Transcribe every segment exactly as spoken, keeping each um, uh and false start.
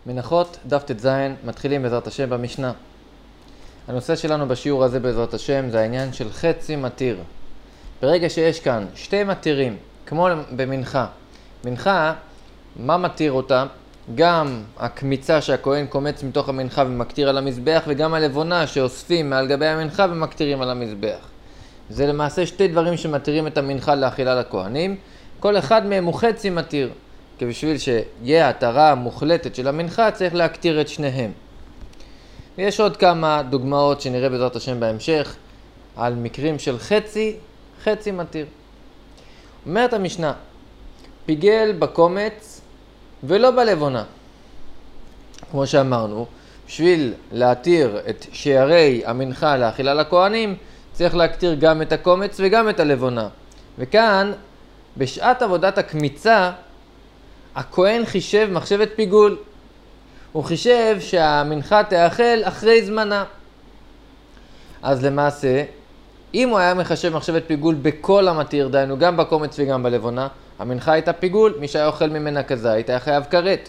מנחות דף ט"ז, מתחילים בעזרת השם במשנה. הנושא שלנו בשיעור הזה בעזרת השם זה העניין של חצי מתיר. ברגע שיש כאן שתי מתירים, כמו במנחה, מנחה, מה מתיר אותה? גם הקמיצה שהכהן קומץ מתוך המנחה ומקטיר על המזבח, וגם הלבונה שאוספים מעל גבי המנחה ומקטירים על המזבח. זה למעשה שתי דברים שמתירים את המנחה לאכילה לכהנים. כל אחד מהם הוא חצי מתיר, כי בשביל שיהיה התרה מוחלטת של המנחה צריך להקטיר את שניהם. ויש עוד כמה דוגמאות שנראה בעזרת השם בהמשך על מקרים של חצי, חצי מתיר. אומרת המשנה, פיגל בקומץ ולא בלבונה. כמו שאמרנו, בשביל להתיר את שערי המנחה לאכילה לכהנים, צריך להקטיר גם את הקומץ וגם את הלבונה. וכאן, בשעת עבודת הקמיצה, הכהן חישב מחשבת פיגול. הוא חישב שהמנחה תאכל אחרי זמנה. אז למעשה, אם הוא היה מחשב מחשבת פיגול בכל המתיר, דיינו גם בקומץ וגם בלבונה, המנחה הייתה פיגול, מי שהיה אוכל ממנה כזית היה חייב כרת.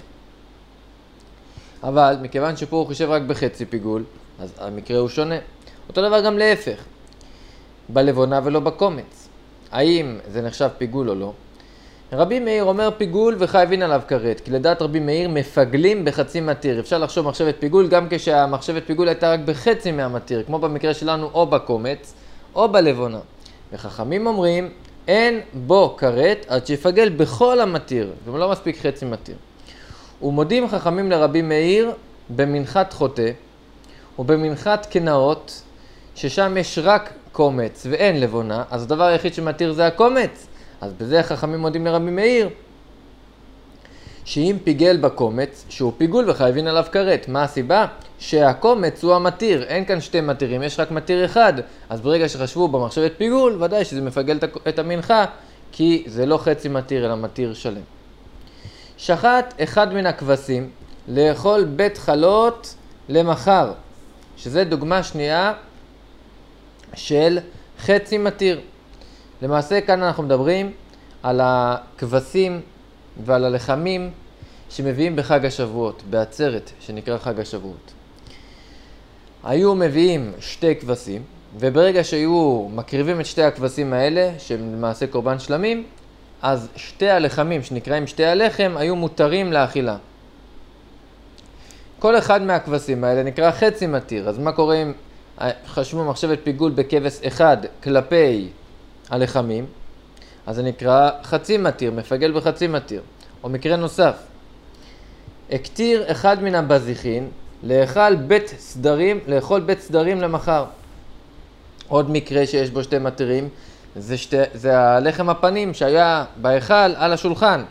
אבל מכיוון שפה הוא חישב רק בחצי פיגול, אז המקרה הוא שונה. אותו דבר גם להפך, בלבונה ולא בקומץ. האם זה נחשב פיגול או לא? רבי מאיר אומר פיגול וחייבים עליו כרת, כי לדעת רבי מאיר מפגלים בחצי מתיר. אפשר לחשוב מחשבת פיגול גם כשהמחשבת פיגול הייתה רק בחצי מהמתיר, כמו במקרה שלנו או בקומץ או בלבונה. וחכמים אומרים אין בו כרת עד שיפגל בכל המתיר, ולא מספיק חצי מתיר. ומודים חכמים לרבי מאיר במנחת חוטא ובמנחת קנאות, ששם יש רק קומץ ואין לבונה, אז הדבר היחיד שמתיר זה הקומץ. אז בזה החכמים מודים לרבי מאיר שאם פיגל בקומץ שהוא פיגול וחייבים עליו כרת. מה הסיבה? שהקומץ הוא המתיר, אין כאן שתי מתירים, יש רק מתיר אחד. אז ברגע שחשבו במחשבת פיגול, ודאי שזה מפגל את המנחה, כי זה לא חצי מתיר אלא מתיר שלם. שחט אחד מן הכבשים לאכול בית חלות למחר, שזה דוגמה שנייה של חצי מתיר. למעשה כאן אנחנו מדברים על הכבשים ועל הלחמים שמביאים בחג השבועות, בעצרת שנקרא חג השבועות. היו מביאים שתי כבשים, וברגע שהיו מקריבים את שתי הכבשים האלה, שהם למעשה קורבן שלמים, אז שתי הלחמים שנקראים שתי הלחם היו מותרים לאכילה. כל אחד מהכבשים האלה נקרא חצי מתיר. אז מה קורה אם חשבו מחשבת פיגול בכבש אחד כלפי הלחמים? אז זה נקרא חצי מתיר, מפגל בחצי מתיר. או מקרה נוסף, הקטיר אחד מן הבזיחין לאכול בית סדרים, לאכול בית סדרים למחר. עוד מקרה שיש בו שתי מתירים, זה, שתי, זה הלחם הפנים שהיה בהיכל על השולחן.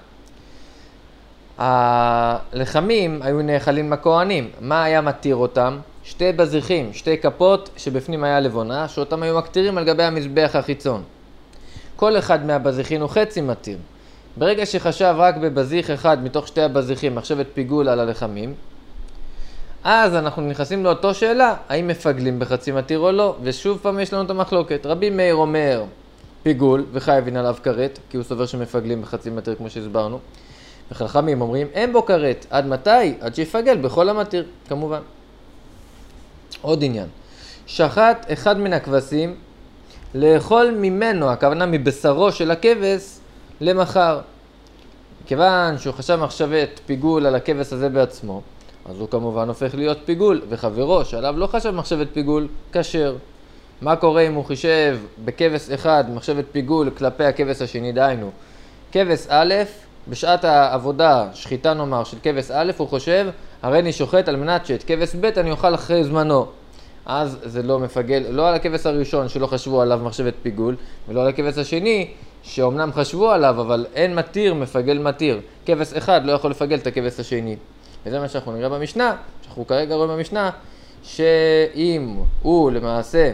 הלחמים היו נאכלים מכהנים. מה היה מתיר אותם? שתי בזיחים, שתי כפות שבפנים היה לבונה, שאותם היו מקטירים על גבי המזבח החיצון. כל אחד מהבזיחין הוא חצי מתיר. ברגע שחשב רק בבזיח אחד מתוך שתי הבזיחים מחשבת פיגול על הלחמים, אז אנחנו נכנסים לאותו שאלה, האם מפגלים בחצי מתיר או לא, ושוב פעם יש לנו את המחלוקת. רבי מאיר אומר פיגול וחייבים עליו כרת, כי הוא סובר שמפגלים בחצי מתיר כמו שהסברנו. וחכמים אומרים אין בו כרת. עד מתי? עד שיפגל בכל המתיר, כמובן. עוד עניין, שחט אחד מן הכבשים לאכול ממנו, הכוונה מבשרו של הכבש, למחר. כיוון שהוא חשב מחשבת פיגול על הכבש הזה בעצמו, אז הוא כמובן הופך להיות פיגול, וחברו שעליו לא חשב מחשבת פיגול, כשר. מה קורה אם הוא חישב בכבש אחד מחשבת פיגול כלפי הכבש השני? דיינו, כבש א', בשעת העבודה, שחיטה נאמר, של כבש א', הוא חושב, הרי אני שוחט על מנת שאת כבש ב' אני אוכל אחרי זמנו. אז זה לא מפגל, לא על הכבש הראשון שלא חשבו עליו מחשבת פיגול, ולא על הכבש השני שאומנם חשבו עליו, אבל אין מתיר, מפגל מתיר. כבש אחד לא יכול לפגל את הכבש השני. וזה מה שאנחנו נראה במשנה, שאנחנו כרגע רואים במשנה, שאם הוא למעשה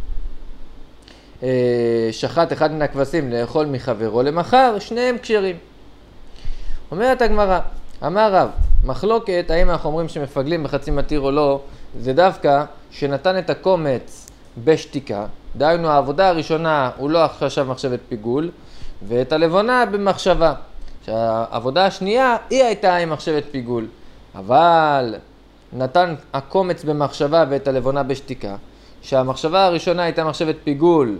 שחט אחד מן הכבשים לאכול מחברו למחר, שניהם כשרים. אומרת הגמרא, אמר רב, מחלוקת האם אנחנו אומרים שמפגלים בחצי מתיר או לא, זה דווקא שנתן את הקומץ בשתיקה. דהיינו העבודה הראשונה הוא לא חשב מחשבת פיגול, ואת הלבונה במחשבה. שהעבודה השנייה היא הייתה עם מחשבת פיגול. אבל נתן הקומץ במחשבה ואת הלבונה בשתיקה, שהמחשבה הראשונה הייתה מחשבת פיגול,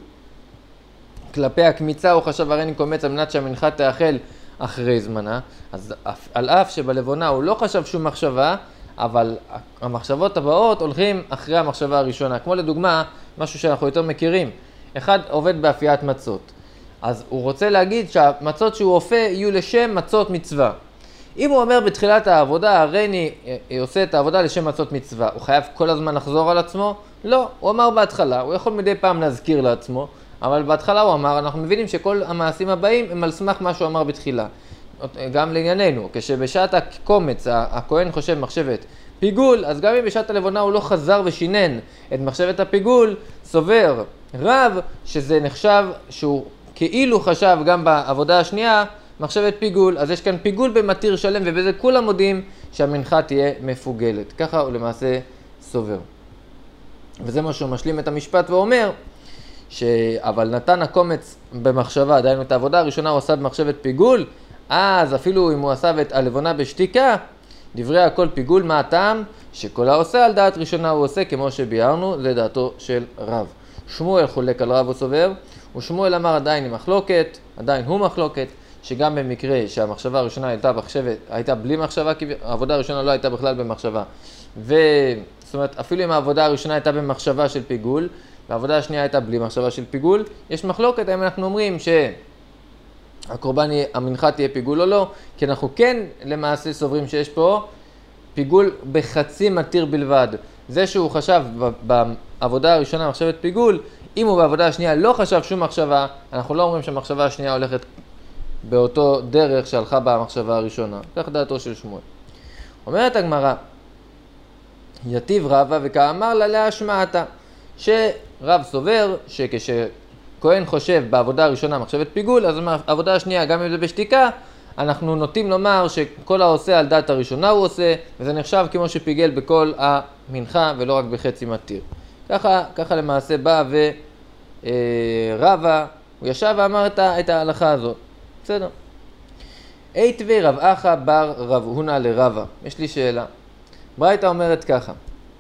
כלפי הקמיצה הוא חשב הרי אני קומץ על מנת שהמנחה תאכל אחרי זמנה, אז על אף שבלבונה הוא לא חשב שום מחשבה, אבל המחשבות הבאות הולכים אחרי המחשבה הראשונה. כמו לדוגמה, משהו שאנחנו יותר מכירים, אחד עובד באפיית מצות, אז הוא רוצה להגיד שהמצות שהוא אופה יהיו לשם מצות מצווה. אם הוא אומר בתחילת העבודה, הרי אני עושה את העבודה לשם מצות מצווה, הוא חייב כל הזמן לחזור על עצמו? לא, הוא אמר בהתחלה, הוא יכול מדי פעם להזכיר לעצמו, אבל בהתחלה הוא אמר, אנחנו מבינים שכל המעשים הבאים הם על סמך מה שהוא אמר בתחילה. גם לענייננו, כשבשעת הקומץ הכהן חושב מחשבת פיגול, אז גם אם בשעת הלבונה הוא לא חזר ושינן את מחשבת הפיגול, סובר רב שזה נחשב שהוא כאילו חשב גם בעבודה השנייה מחשבת פיגול, אז יש כאן פיגול במתיר שלם, ובזה כולם מודים שהמנחה תהיה מפוגלת. ככה הוא למעשה סובר. וזה מה שהוא משלים את המשפט ואומר, ש... אבל נתן הקומץ במחשבה, דהיינו את העבודה הראשונה הוא עשה במחשבת פיגול, אז אפילו אם הוא עשה את הלבונה בשתיקה, דברי הכל פיגול, מה הטעם? שכל העושה על דעת ראשונה הוא עושה כמו שביארנו, זה דעתו של רב. שמואל חולק על רב וסובר, ושמואל אמר עדיין היא מחלוקת, עדיין הוא מחלוקת, שגם במקרה שהמחשבה הראשונה הייתה, מחשבת, הייתה בלי מחשבה, כי העבודה הראשונה לא הייתה בכלל במחשבה. ו... זאת אומרת, אפילו אם העבודה הראשונה הייתה במחשבה של פיגול, והעבודה השנייה הייתה בלי מחשבה של פיגול, יש מחלוקת, האם אנחנו אומרים שהקורבן, המנחה תהיה פיגול או לא, כי אנחנו כן למעשה סוברים שיש פה פיגול בחצי מתיר בלבד. זה שהוא חשב בעבודה הראשונה מחשבת פיגול, אם הוא בעבודה השנייה לא חשב שום מחשבה, אנחנו לא אומרים שהמחשבה השנייה הולכת באותו דרך שהלכה במחשבה הראשונה. כך דעתו של שמואל. אומרת הגמרא, יתיב רבא וכאמר לה להשמעתה, שרב סובר שכשכהן חושב בעבודה הראשונה מחשבת פיגול, אז בעבודה השנייה, גם אם זה בשתיקה, אנחנו נוטים לומר שכל העושה על דעת הראשונה הוא עושה, וזה נחשב כמו שפיגל בכל המנחה ולא רק בחצי מתיר. ככה, ככה למעשה בא ורבא, הוא ישב ואמר את ההלכה הזאת. בסדר. איתבי רב אחא בר רב הונא לרבא. יש לי שאלה. ברייתא אומרת ככה.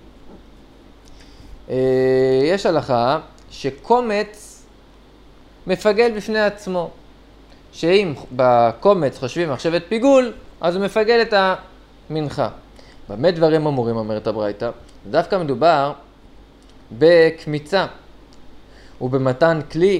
יש הלכה שקומץ מפגל בפני עצמו. שאם בקומץ חושבים מחשבת פיגול, אז הוא מפגל את המנחה. במה דברים אמורים, אומרת הברייתא? דווקא מדובר בקמיצה ובמתן כלי,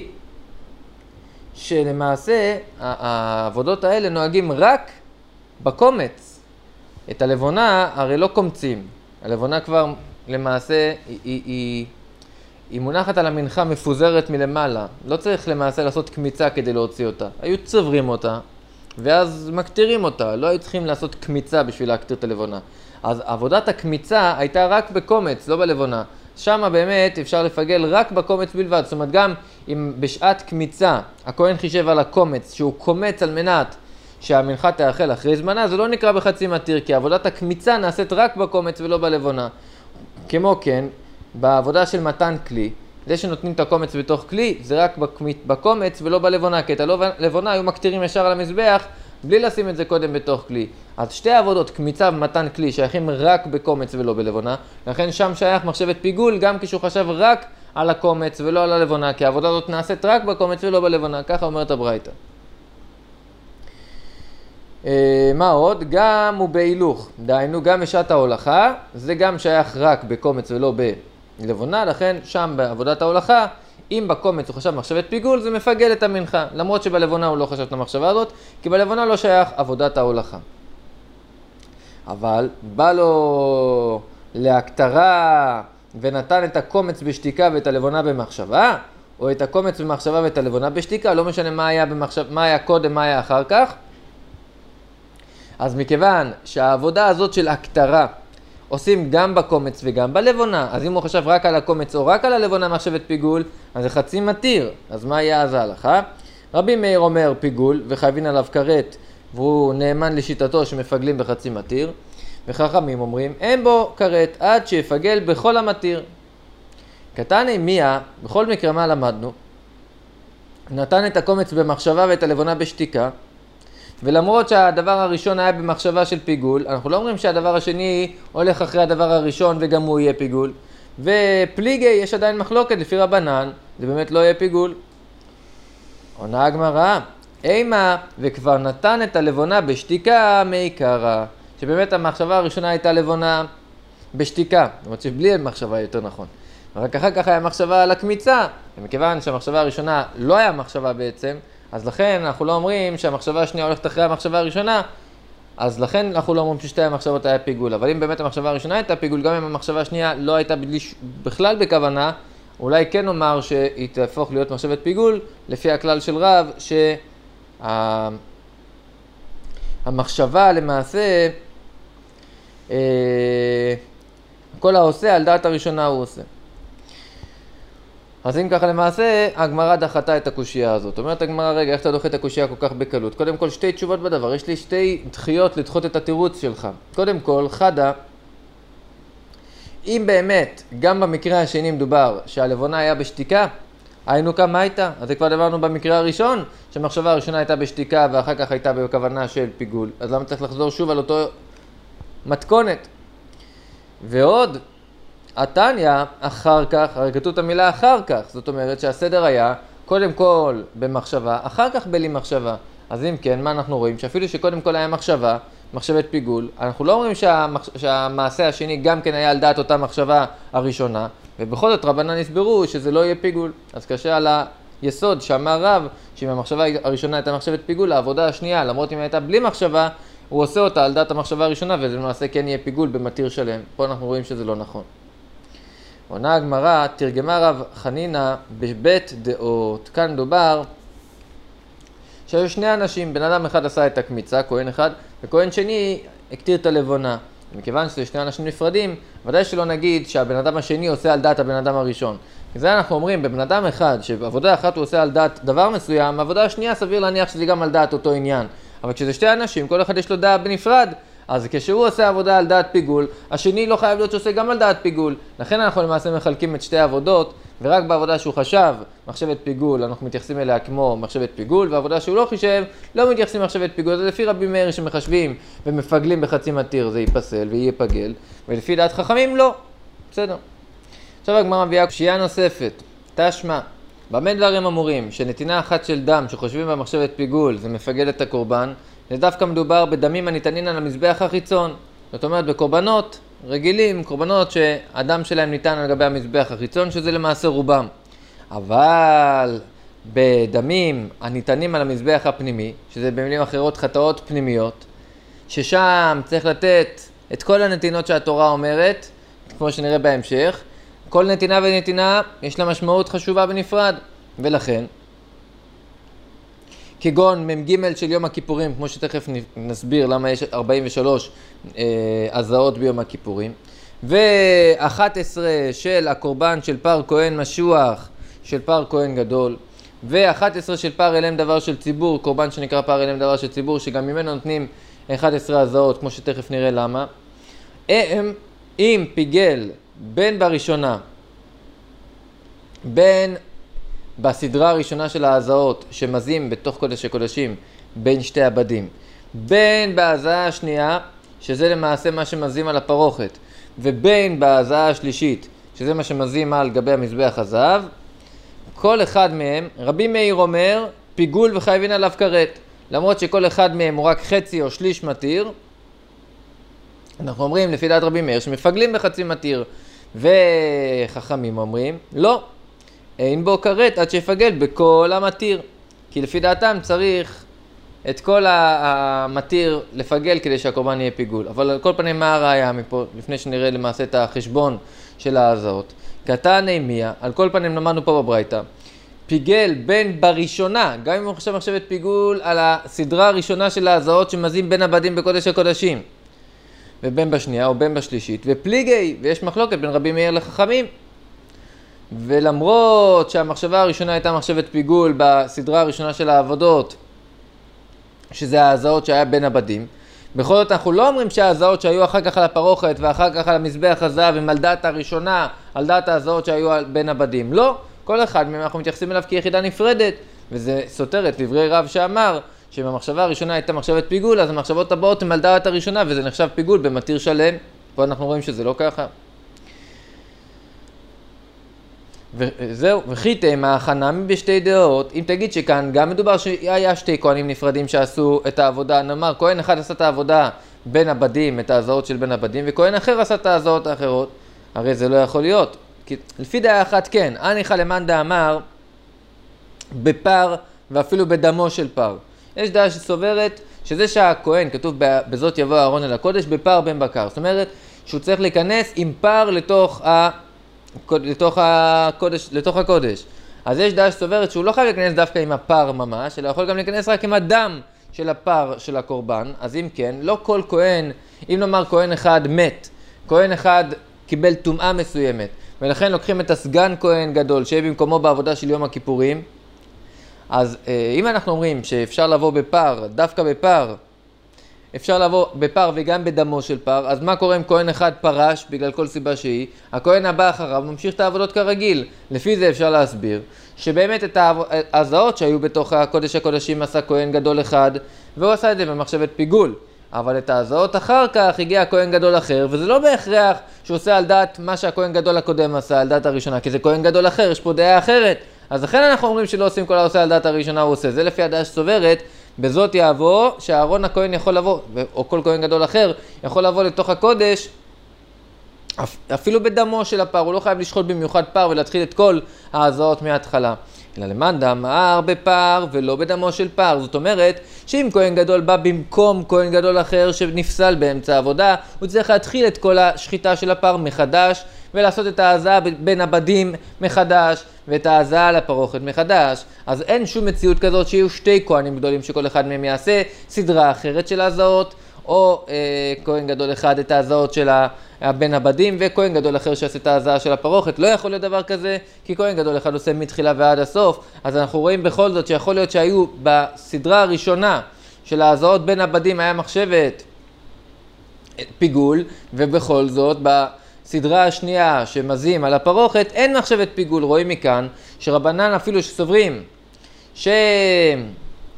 שלמעשה העבודות האלה נוהגים רק בקומץ. את הלבונה הרי לא קומצים. הלבונה כבר למעשה היא, היא, היא, היא מונחת על המנחה מפוזרת מלמעלה. לא צריך למעשה לעשות קמיצה כדי להוציא אותה. היו צוברים אותה ואז מקטירים אותה. לא היו צריכים לעשות קמיצה בשביל להקטיר את הלבונה. אז עבודת הקמיצה הייתה רק בקומץ, לא בלבונה. שם באמת אפשר לפגל רק בקומץ בלבד. זאת אומרת, גם אם בשעת קמיצה הכהן חישב על הקומץ שהוא קומץ על מנת שהמנחה תאכל אחרי זמנה, זה לא נקרא בחצי מתיר, כי עבודת הקמיצה נעשית רק בקומץ ולא בלבונה. כמו כן, בעבודה של מתן כלי, זה שנותנים את הקומץ בתוך כלי, זה רק בקומץ ולא בלבונה, כי את הלבונה היו מקטירים ישר על המזבח, בלי לשים את זה קודם בתוך כלי. אז שתי עבודות, קמיצה ומתן כלי, שייכים רק בקומץ ולא בלבונה, לכן שם שייך מחשבת פיגול, גם כשהוא חשב רק על הקומץ ולא על הלבונה, כי העבודה הזאת נעשית רק בקומץ ולא בלבונה, ככה אומרת הברייתא. מה עוד? גם הוא בהילוך, דהיינו גם בשעת ההולכה, זה גם שייך רק בקומץ ולא בלבונה, לכן שם בעבודת ההולכה, אם בקומץ הוא חשב מחשבת פיגול, זה מפגל את המנחה, למרות שבלבונה הוא לא חשב את המחשבה הזאת, כי בלבונה לא שייך עבודת ההולכה. אבל בא לו להקטרה ונתן את הקומץ בשתיקה ואת הלבונה במחשבה, או את הקומץ במחשבה ואת הלבונה בשתיקה, לא משנה מה היה, במחשב, מה היה קודם, מה היה אחר כך. אז מכיוון שהעבודה הזאת של הקטרה עושים גם בקומץ וגם בלבונה, אז אם הוא חשב רק על הקומץ או רק על הלבונה מחשבת פיגול, אז זה חצי מתיר. אז מה יהיה אז ההלכה? רבי מאיר אומר פיגול וחייבים עליו כרת, והוא נאמן לשיטתו שמפגלים בחצי מתיר, וחכמים אומרים אין בו כרת עד שיפגל בכל המתיר. קטני מיה, בכל מקרה מה למדנו? נתן את הקומץ במחשבה ואת הלבונה בשתיקה, ולמרות שהדבר הראשון היה במחשבה של פיגול, אנחנו לא אומרים שהדבר השני הולך אחרי הדבר הראשון וגם הוא יהיה פיגול. ופליגי יש עדיין מחלוקת לפי רבנן, זה באמת לא יהיה פיגול. עונה הגמרא, אימה וכבר נתן את הלבונה בשתיקה מעיקרה, שבאמת המחשבה הראשונה הייתה לבונה בשתיקה, זאת אומרת שבלי מחשבה יותר נכון. רק אחר כך היה מחשבה על הקמיצה, ומכיוון שהמחשבה הראשונה לא היה מחשבה בעצם, אז לכן אנחנו לא אומרים שהמחשבה השנייה הולכת אחרי המחשבה הראשונה, אז לכן אנחנו לא אומרים ששתי המחשבות היה פיגול. אבל אם באמת המחשבה הראשונה הייתה פיגול, גם אם המחשבה השנייה לא הייתה בכלל בכוונה, אולי כן נאמר שהיא תהפוך להיות מחשבת פיגול, לפי הכלל של רב, שהמחשבה למעשה, כל העושה על דעת הראשונה הוא עושה. אז אם ככה למעשה, הגמרא דחתה את הקושייה הזאת. אומרת הגמרא, רגע, איך אתה דוחה את הקושייה כל כך בקלות? קודם כל, שתי תשובות בדבר. יש לי שתי דחיות לדחות את התירוץ שלך. קודם כל, חדה, אם באמת, גם במקרה השני מדובר שהלבונה היה בשתיקה, היינו כמה הייתה? אז זה כבר דברנו במקרה הראשון, שהמחשבה הראשונה הייתה בשתיקה ואחר כך הייתה בכוונה של פיגול. אז למה צריך לחזור שוב על אותו מתכונת? ועוד, התניה אחר כך, הרי כתוב את המילה אחר כך, זאת אומרת שהסדר היה קודם כל במחשבה, אחר כך בלי מחשבה. אז אם כן, מה אנחנו רואים? שאפילו שקודם כל היה מחשבה, מחשבת פיגול, אנחנו לא אומרים שהמח... שהמעשה השני גם כן היה על דעת אותה מחשבה הראשונה, ובכל זאת רבנן הסברו שזה לא יהיה פיגול. אז קשה על היסוד שאמר רב, שאם המחשבה הראשונה הייתה מחשבת פיגול, העבודה השנייה, למרות אם הייתה בלי מחשבה, הוא עושה אותה על דעת המחשבה הראשונה, וזה למעשה כן יהיה פיגול במתיר שלם. פה אנחנו רואים שזה לא נכון. עונה הגמרא, תרגמה רב חנינה בבית דעות. כאן מדובר שהיו שני אנשים, בן אדם אחד עשה את הקמיצה, כהן אחד, וכהן שני הקטיר את הלבונה. מכיוון שזה שני אנשים נפרדים, ודאי שלא נגיד שהבן אדם השני עושה על דעת הבן אדם הראשון. זה אנחנו אומרים, בבן אדם אחד, שבעבודה אחת הוא עושה על דעת דבר מסוים, העבודה השנייה סביר להניח שזה גם על דעת אותו עניין. אבל כשזה שתי אנשים, כל אחד יש לו דעת בנפרד, אז כשהוא עושה עבודה על דעת פיגול, השני לא חייב להיות שעושה גם על דעת פיגול. לכן אנחנו למעשה מחלקים את שתי העבודות, ורק בעבודה שהוא חשב, מחשבת פיגול, אנחנו מתייחסים אליה כמו מחשבת פיגול, והעבודה שהוא לא חישב, לא מתייחסים מחשבת פיגול. זה לפי רבי מאיר שמחשבים ומפגלים בחצי מתיר, זה ייפסל ויהיה פגל, ולפי דעת חכמים לא. בסדר. עכשיו הגמרא מביאה קושייה נוספת, תשמע, במה דברים אמורים? שנתינה אחת של דם שחושבים במחשבת פיגול זה מפגל את הקורבן, זה דווקא מדובר בדמים הניתנים על המזבח החיצון. זאת אומרת בקורבנות רגילים, קורבנות שהדם שלהם ניתן על גבי המזבח החיצון, שזה למעשה רובם. אבל בדמים הניתנים על המזבח הפנימי, שזה במילים אחרות חטאות פנימיות, ששם צריך לתת את כל הנתינות שהתורה אומרת, כמו שנראה בהמשך, כל נתינה ונתינה יש לה משמעות חשובה בנפרד, ולכן כגון ממג' של יום הכיפורים, כמו שתכף נסביר למה יש ארבעים ושלוש הזעות ביום הכיפורים, ו-אחת עשרה של הקורבן של פר כהן משוח, של פר כהן גדול, ו-אחת עשרה של פר אלם דבר של ציבור, קורבן שנקרא פר אלם דבר של ציבור, שגם ממנו נותנים אחת עשרה הזעות, כמו שתכף נראה למה. הם, אם פיגל בין בראשונה, בין בסדרה הראשונה של ההזעות שמזים בתוך קודש הקודשים בין שתי הבדים, בין בהזעה השנייה, שזה למעשה מה שמזים על הפרוכת, ובין בהזעה השלישית, שזה מה שמזים על גבי המזבח הזהב, כל אחד מהם, רבי מאיר אומר, פיגול וחייבים עליו כרת. למרות שכל אחד מהם הוא רק חצי או שליש מתיר, אנחנו אומרים לפי דעת רבי מאיר שמפגלים בחצי מתיר, וחכמים אומרים, לא, אין בו כרת עד שיפגל בכל המתיר. כי לפי דעתם צריך את כל המתיר לפגל כדי שהקורבן יהיה פיגול. אבל על כל פנים מה הראיה מפה, לפני שנראה למעשה את החשבון של ההזעות. קטני מיה, על כל פנים למדנו פה בברייתא, פיגל בין בראשונה, גם אם הוא חושב מחשבת פיגול על הסדרה הראשונה של ההזעות שמזים בין הבדים בקודש הקודשים, ובין בשנייה או בין בשלישית, ופליגי, ויש מחלוקת בין רבי מאיר לחכמים. ולמרות שהמחשבה הראשונה הייתה מחשבת פיגול בסדרה הראשונה של העבודות, שזה ההזעות שהיה בין הבדים, בכל זאת אנחנו לא אומרים שההזעות שהיו אחר כך על הפרוכת ואחר כך על המזבח הזהב הם על דעת הראשונה, על דעת ההזעות שהיו בין הבדים. לא, כל אחד מהם אנחנו מתייחסים אליו כיחידה נפרדת, וזה סותר את דברי רב שאמר שאם המחשבה הראשונה הייתה מחשבת פיגול, אז המחשבות הבאות הן על דעת הראשונה, וזה נחשב פיגול במתיר שלם. פה אנחנו רואים שזה לא ככה. וזהו, וחיתם ההכנה בשתי דעות. אם תגיד שכאן גם מדובר שהיה שתי כהנים נפרדים שעשו את העבודה, נאמר, כהן אחד עשה את העבודה בין הבדים, את ההזעות של בין הבדים, וכהן אחר עשה את ההזעות האחרות, הרי זה לא יכול להיות. כי לפי דעה אחת כן, הניחא למאן דאמר בפר ואפילו בדמו של פר. יש דעה שסוברת שזה שהכהן, כתוב בזאת יבוא אהרון אל הקודש, בפר בן בקר. זאת אומרת שהוא צריך להיכנס עם פר לתוך ה... לתוך הקודש, לתוך הקודש. אז יש דעה שסוברת שהוא לא חייב להיכנס דווקא עם הפר ממש, אלא יכול גם להיכנס רק עם הדם של הפר של הקורבן. אז אם כן, לא כל כהן, אם נאמר כהן אחד מת, כהן אחד קיבל טומאה מסוימת, ולכן לוקחים את הסגן כהן גדול שיהיה במקומו בעבודה של יום הכיפורים, אז אם אנחנו אומרים שאפשר לבוא בפר, דווקא בפר, אפשר לבוא בפר וגם בדמו של פר, אז מה קורה אם כהן אחד פרש בגלל כל סיבה שהיא? הכהן הבא אחריו ממשיך את העבודות כרגיל. לפי זה אפשר להסביר שבאמת את ההזעות שהיו בתוך הקודש הקודשים עשה כהן גדול אחד, והוא עשה את זה במחשבת פיגול. אבל את ההזעות אחר כך הגיע כהן גדול אחר, וזה לא בהכרח שהוא עושה על דעת מה שהכהן גדול הקודם עשה, על דעת הראשונה, כי זה כהן גדול אחר, יש פה דעה אחרת. אז לכן אנחנו אומרים שלא עושים כל העושה על דעת הראשונה הוא עושה. זה לפי הדעה שסוברת, בזאת יעבור שאהרון הכהן יכול לבוא, או כל כהן גדול אחר, יכול לבוא לתוך הקודש, אפילו בדמו של הפר, הוא לא חייב לשחוט במיוחד פר ולהתחיל את כל ההזעות מההתחלה. אלא למאן דאמר בפר ולא בדמו של פר. זאת אומרת שאם כהן גדול בא במקום כהן גדול אחר שנפסל באמצע העבודה, הוא צריך להתחיל את כל השחיטה של הפר מחדש, ולעשות את ההזעה בין הבדים מחדש, ואת ההזעה לפרוכת מחדש. אז אין שום מציאות כזאת שיהיו שתי כהנים גדולים שכל אחד מהם יעשה סדרה אחרת של ההזעות, או אה, כהן גדול אחד את ההזעות של בין הבדים, וכהן גדול אחר שעשה את ההזעה של הפרוכת. לא יכול להיות דבר כזה, כי כהן גדול אחד עושה מתחילה ועד הסוף. אז אנחנו רואים בכל זאת שיכול להיות שהיו בסדרה הראשונה של ההזעות בין הבדים היה מחשבת פיגול, ובכל זאת בסדרה השנייה שמזים על הפרוכת אין מחשבת פיגול. רואים מכאן שרבנן אפילו שסוברים שאין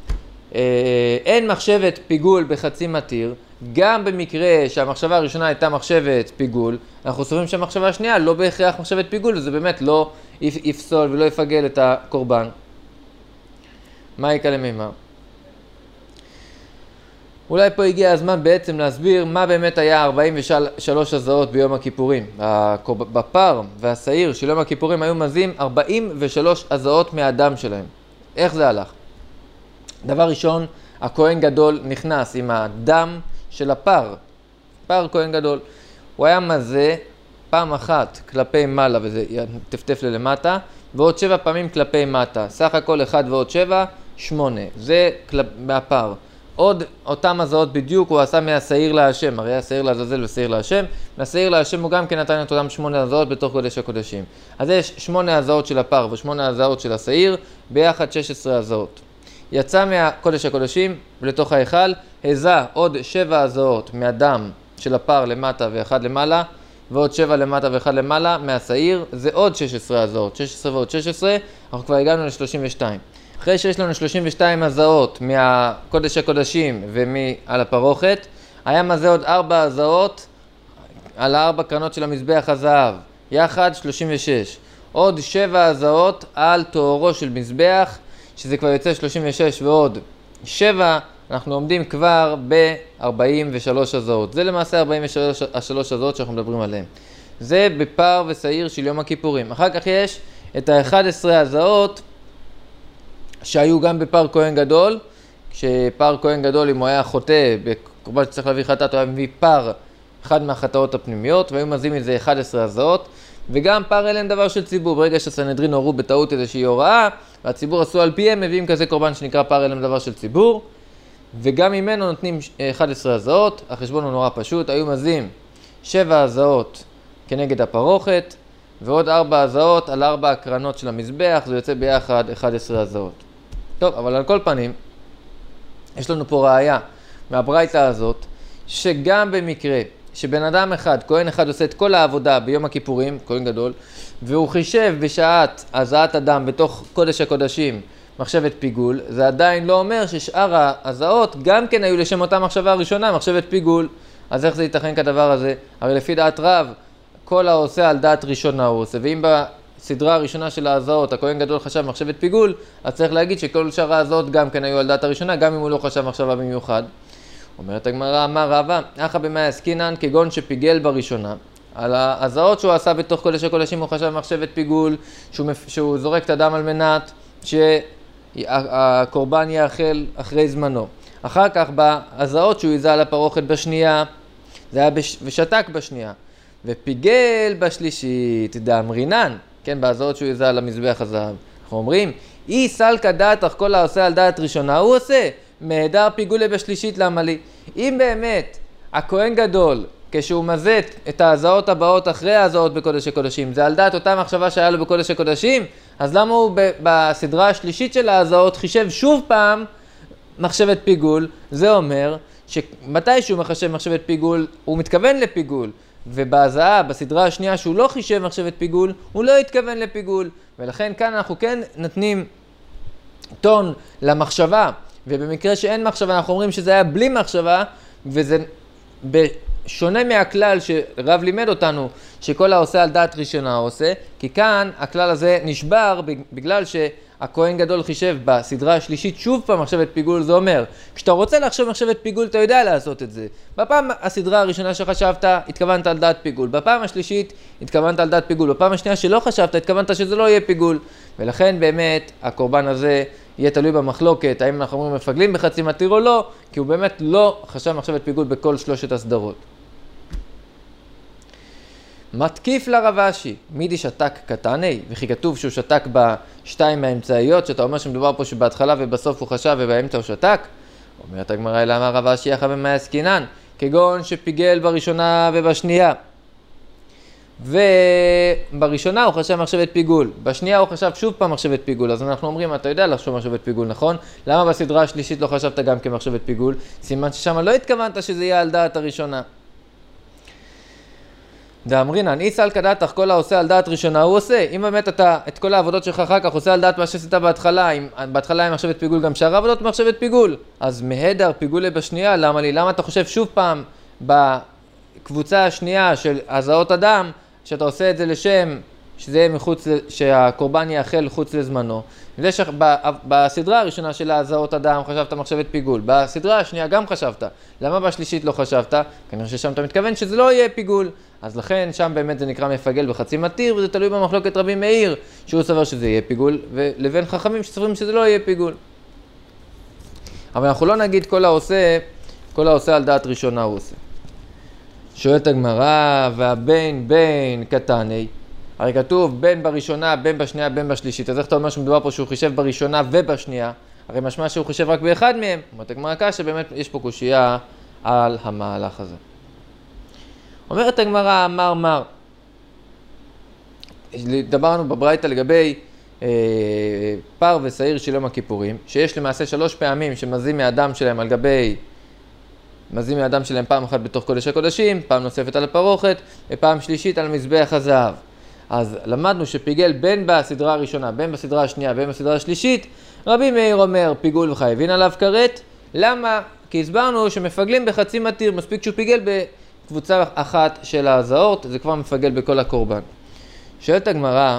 מחשבת פיגול בחצי מתיר, גם במקרה שהמחשבה הראשונה הייתה מחשבת פיגול, אנחנו סוברים שהמחשבה השנייה לא בהכרח מחשבת פיגול, וזה באמת לא יפסול ולא יפגל את הקורבן. מה יקרה למימה? אולי פה הגיע הזמן בעצם להסביר מה באמת היה ארבעים ושלוש הזעות ביום הכיפורים. בפר והשעיר של יום הכיפורים היו מזים ארבעים ושלוש הזעות מהדם שלהם. איך זה הלך? דבר ראשון, הכהן גדול נכנס עם הדם של הפר, פר כהן גדול. הוא היה מזה פעם אחת כלפי מעלה, וזה טפטף ללמטה, ועוד שבע פעמים כלפי מטה. סך הכל אחד ועוד שבע, שמונה. זה כלפ... מהפר. עוד אותם הזעות בדיוק הוא עשה מהשעיר להשם, הרי היה שעיר לעזאזל ושעיר להשם. מהשעיר להשם הוא גם כן נתן את אותם שמונה הזעות בתוך קודש הקודשים. אז יש שמונה הזעות של הפר ושמונה הזעות של השעיר, ביחד שש עשרה הזעות. יצא מהקודש הקודשים לתוך ההיכל, הזה עוד שבע הזעות מהדם של הפר למטה ואחד למעלה, ועוד שבע למטה ואחד למעלה מהשעיר, זה עוד שש עשרה הזעות, שש עשרה ועוד שש עשרה, אנחנו כבר הגענו ל-שלושים ושתיים. אחרי שיש לנו שלושים ושתיים הזעות מהקודש הקודשים ומעל הפרוכת, היה מזה עוד ארבע הזעות על הארבע קרנות של המזבח הזהב, יחד שלושים ושש. עוד שבע הזעות על תוארו של מזבח, שזה כבר יוצא שלושים ושש ועוד שבע, אנחנו עומדים כבר ב-ארבעים ושלוש הזעות. זה למעשה ארבעים ושלוש הזעות שאנחנו מדברים עליהן. זה בפר ושעיר של יום הכיפורים. אחר כך יש את ה-אחת עשרה הזעות שהיו גם בפר כהן גדול, כשפר כהן גדול אם הוא היה חוטא, בקורבן שצריך להביא חטאת, הוא היה מביא פר, אחד מהחטאות הפנימיות, והיו מזים מזה אחת עשרה הזעות. וגם פר אלה דבר של ציבור, ברגע שהסנהדרין הורו בטעות איזושהי הוראה, והציבור עשו על פיהם, מביאים כזה קורבן שנקרא פר אלה דבר של ציבור, וגם ממנו נותנים אחת עשרה הזעות. החשבון הוא נורא פשוט, היו מזים שבע הזעות כנגד הפרוכת, ועוד ארבע הזעות על ארבע הקרנות של המזבח, זה יוצא ביחד אחת עשרה הזעות. טוב, אבל על כל פנים, יש לנו פה ראיה מהברייתא הזאת, שגם במקרה שבן אדם אחד, כהן אחד עושה את כל העבודה ביום הכיפורים, כהן גדול, והוא חישב בשעת הזעת הדם בתוך קודש הקודשים, מחשבת פיגול, זה עדיין לא אומר ששאר ההזעות גם כן היו לשם אותה מחשבה הראשונה, מחשבת פיגול. אז איך זה ייתכן כדבר הזה? הרי לפי דעת רב, כל העושה על דעת ראשונה הוא עושה, ואם בסדרה הראשונה של ההזעות הכהן גדול חשב מחשבת פיגול, אז צריך להגיד שכל שאר ההזעות גם כן היו על דעת הראשונה, גם אם הוא לא חשב מחשבה במיוחד. אומרת הגמרא, אמר רבא, אחא במאי עסקינן כגון שפיגל בראשונה. על ההזעות שהוא עשה בתוך קודש הקודשים הוא חשב מחשבת פיגול, שהוא, שהוא זורק את הדם על מנת שהקורבן יאכל אחרי זמנו. אחר כך בהזעות שהוא יזה על הפרוכת בשנייה, זה היה בש... ושתק בשנייה. ופיגל בשלישית, דאמרינן, כן, בהזעות שהוא יזה על המזבח הזהב. אנחנו אומרים, אי סלקא דעתך כל העושה על דעת ראשונה, הוא עושה, מהדר פיגולה בשלישית למה לי? אם באמת הכהן גדול, כשהוא מזאת את ההזעות הבאות אחרי ההזעות בקודש הקודשים, זה על דעת אותה מחשבה שהיה לו בקודש הקודשים, אז למה הוא בסדרה השלישית של ההזעות חישב שוב פעם מחשבת פיגול? זה אומר שמתי שהוא מחשב מחשבת פיגול, הוא מתכוון לפיגול, ובהזעה, בסדרה השנייה שהוא לא חישב מחשבת פיגול, הוא לא התכוון לפיגול, ולכן כאן אנחנו כן נותנים טון למחשבה, ובמקרה שאין מחשבה אנחנו אומרים שזה היה בלי מחשבה, וזה בשונה מהכלל שרב לימד אותנו שכל העושה על דעת ראשונה עושה, כי כאן הכלל הזה נשבר בגלל שהכהן גדול חישב בסדרה השלישית שוב פעם מחשבת פיגול. זה אומר, כשאתה רוצה לחשוב מחשבת פיגול אתה יודע לעשות את זה. בפעם הסדרה הראשונה שחשבת התכוונת על דעת פיגול, בפעם השלישית התכוונת על דעת פיגול, בפעם השנייה שלא חשבת התכוונת שזה לא יהיה פיגול, ולכן באמת הקורבן הזה יהיה תלוי במחלוקת האם אנחנו אומרים מפגלים בחצי מתיר או לא, כי הוא באמת לא חשב מחשבת פיגול בכל שלושת הסדרות. מתקיף לרב אשי, מידי שתק קטני, וכי כתוב שהוא שתק בשתיים מהאמצעיות, שאתה אומר שמדובר פה שבהתחלה ובסוף הוא חשב ובאמצע הוא שתק. אומרת הגמרא, אלא אמר רב אשי אחא במאי עסקינן, כגון שפיגל בראשונה ובשנייה. ובראשונה הוא חשב מחשבת פיגול, בשנייה הוא חשב שוב פעם מחשבת פיגול, אז אנחנו אומרים, אתה יודע לחשוב מחשבת פיגול, נכון? למה בסדרה השלישית לא חשבת גם כמחשבת פיגול? סימן ששם לא התכוונת שזה יהיה על דעת הראשונה. דאמרינן, אי סלקא דעתך כל העושה על דעת ראשונה הוא עושה. אם באמת אתה את כל העבודות שלך אחר כך עושה על דעת מה שעשית בהתחלה, אם בהתחלה עם מחשבת פיגול גם שאר העבודות מחשבת פיגול, אז מהדר פיגולה בשנייה, למה לי? למה אתה חושב שוב פעם בקבוצה השנייה של הזעות אדם שאתה עושה את זה לשם שזה יהיה מחוץ, שהקורבן יאכל חוץ לזמנו? זה שבסדרה הראשונה של הזעות אדם חשבת מחשבת פיגול, בסדרה השנייה גם חשבת, למה בשלישית לא חשבת? כנראה ששם אתה מתכוון שזה לא יהיה פיגול, אז לכן שם באמת זה נקרא מפגל בחצי מתיר, וזה תלוי במחלוקת רבי מאיר שהוא סבר שזה יהיה פיגול, ולבין חכמים שסברים שזה לא יהיה פיגול. אבל אנחנו לא נגיד כל העושה, כל העושה על דעת ראשונה הוא עושה. שואלת הגמרא, והבין בין קטני, הרי כתוב בין בראשונה, בין בשנייה, בין בשלישית, אז איך אתה אומר שמדובר פה שהוא חישב בראשונה ובשנייה? הרי משמע שהוא חישב רק באחד מהם. אומרת הגמרא קשה, באמת יש פה קושייה על המהלך הזה. אומרת הגמרא, אמר מר, דברנו בברייתא לגבי אה, פר ושעיר של יום הכיפורים, שיש למעשה שלוש פעמים שמזים מהדם שלהם על גבי, מזים מהדם שלהם פעם אחת בתוך קודש הקודשים, פעם נוספת על הפרוכת, ופעם שלישית על מזבח הזהב. אז למדנו שפיגל בין בסדרה הראשונה, בין בסדרה השנייה, בין בסדרה השלישית, רבי מאיר אומר פיגול וחייבין עליו כרת. למה? כי הסברנו שמפגלים בחצי מתיר, מספיק שהוא פיגל בקבוצה אחת של ההזעות, זה כבר מפגל בכל הקורבן. שואלת הגמרא,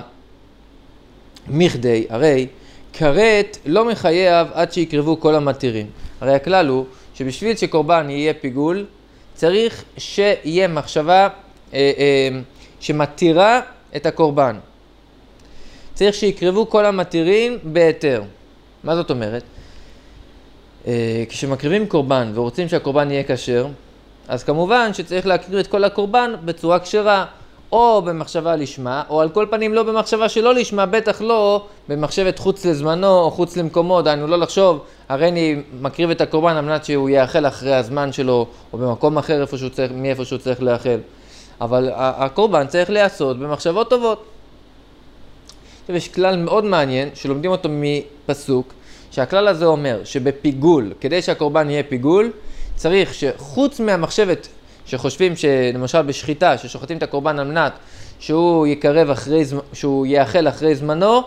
מכדי, הרי כרת לא מחייב עד שיקרבו כל המתירים. הרי הכלל הוא שבשביל שקורבן יהיה פיגול, צריך שיהיה מחשבה אה, אה, שמתירה את הקורבן. צריך שיקרבו כל המתירים בהיתר. מה זאת אומרת? אה, כשמקריבים קורבן ורוצים שהקורבן יהיה כשר, אז כמובן שצריך להקריב את כל הקורבן בצורה כשרה, או במחשבה לשמה, או על כל פנים לא במחשבה שלא לשמה, בטח לא במחשבת חוץ לזמנו או חוץ למקומו, דיינו לא לחשוב, הרי אני מקריב את הקורבן על מנת שהוא יאכל אחרי הזמן שלו, או במקום אחר איפה שהוא צריך, מאיפה שהוא צריך לאכל. אבל הקורבן צריך להיעשות במחשבות טובות. יש כלל מאוד מעניין שלומדים אותו מפסוק, שהכלל הזה אומר שבפיגול, כדי שהקורבן יהיה פיגול, צריך שחוץ מהמחשבת שחושבים שלמשל בשחיטה, ששוחטים את הקורבן על מנת שהוא יקרב אחרי, שהוא יאכל אחרי זמנו,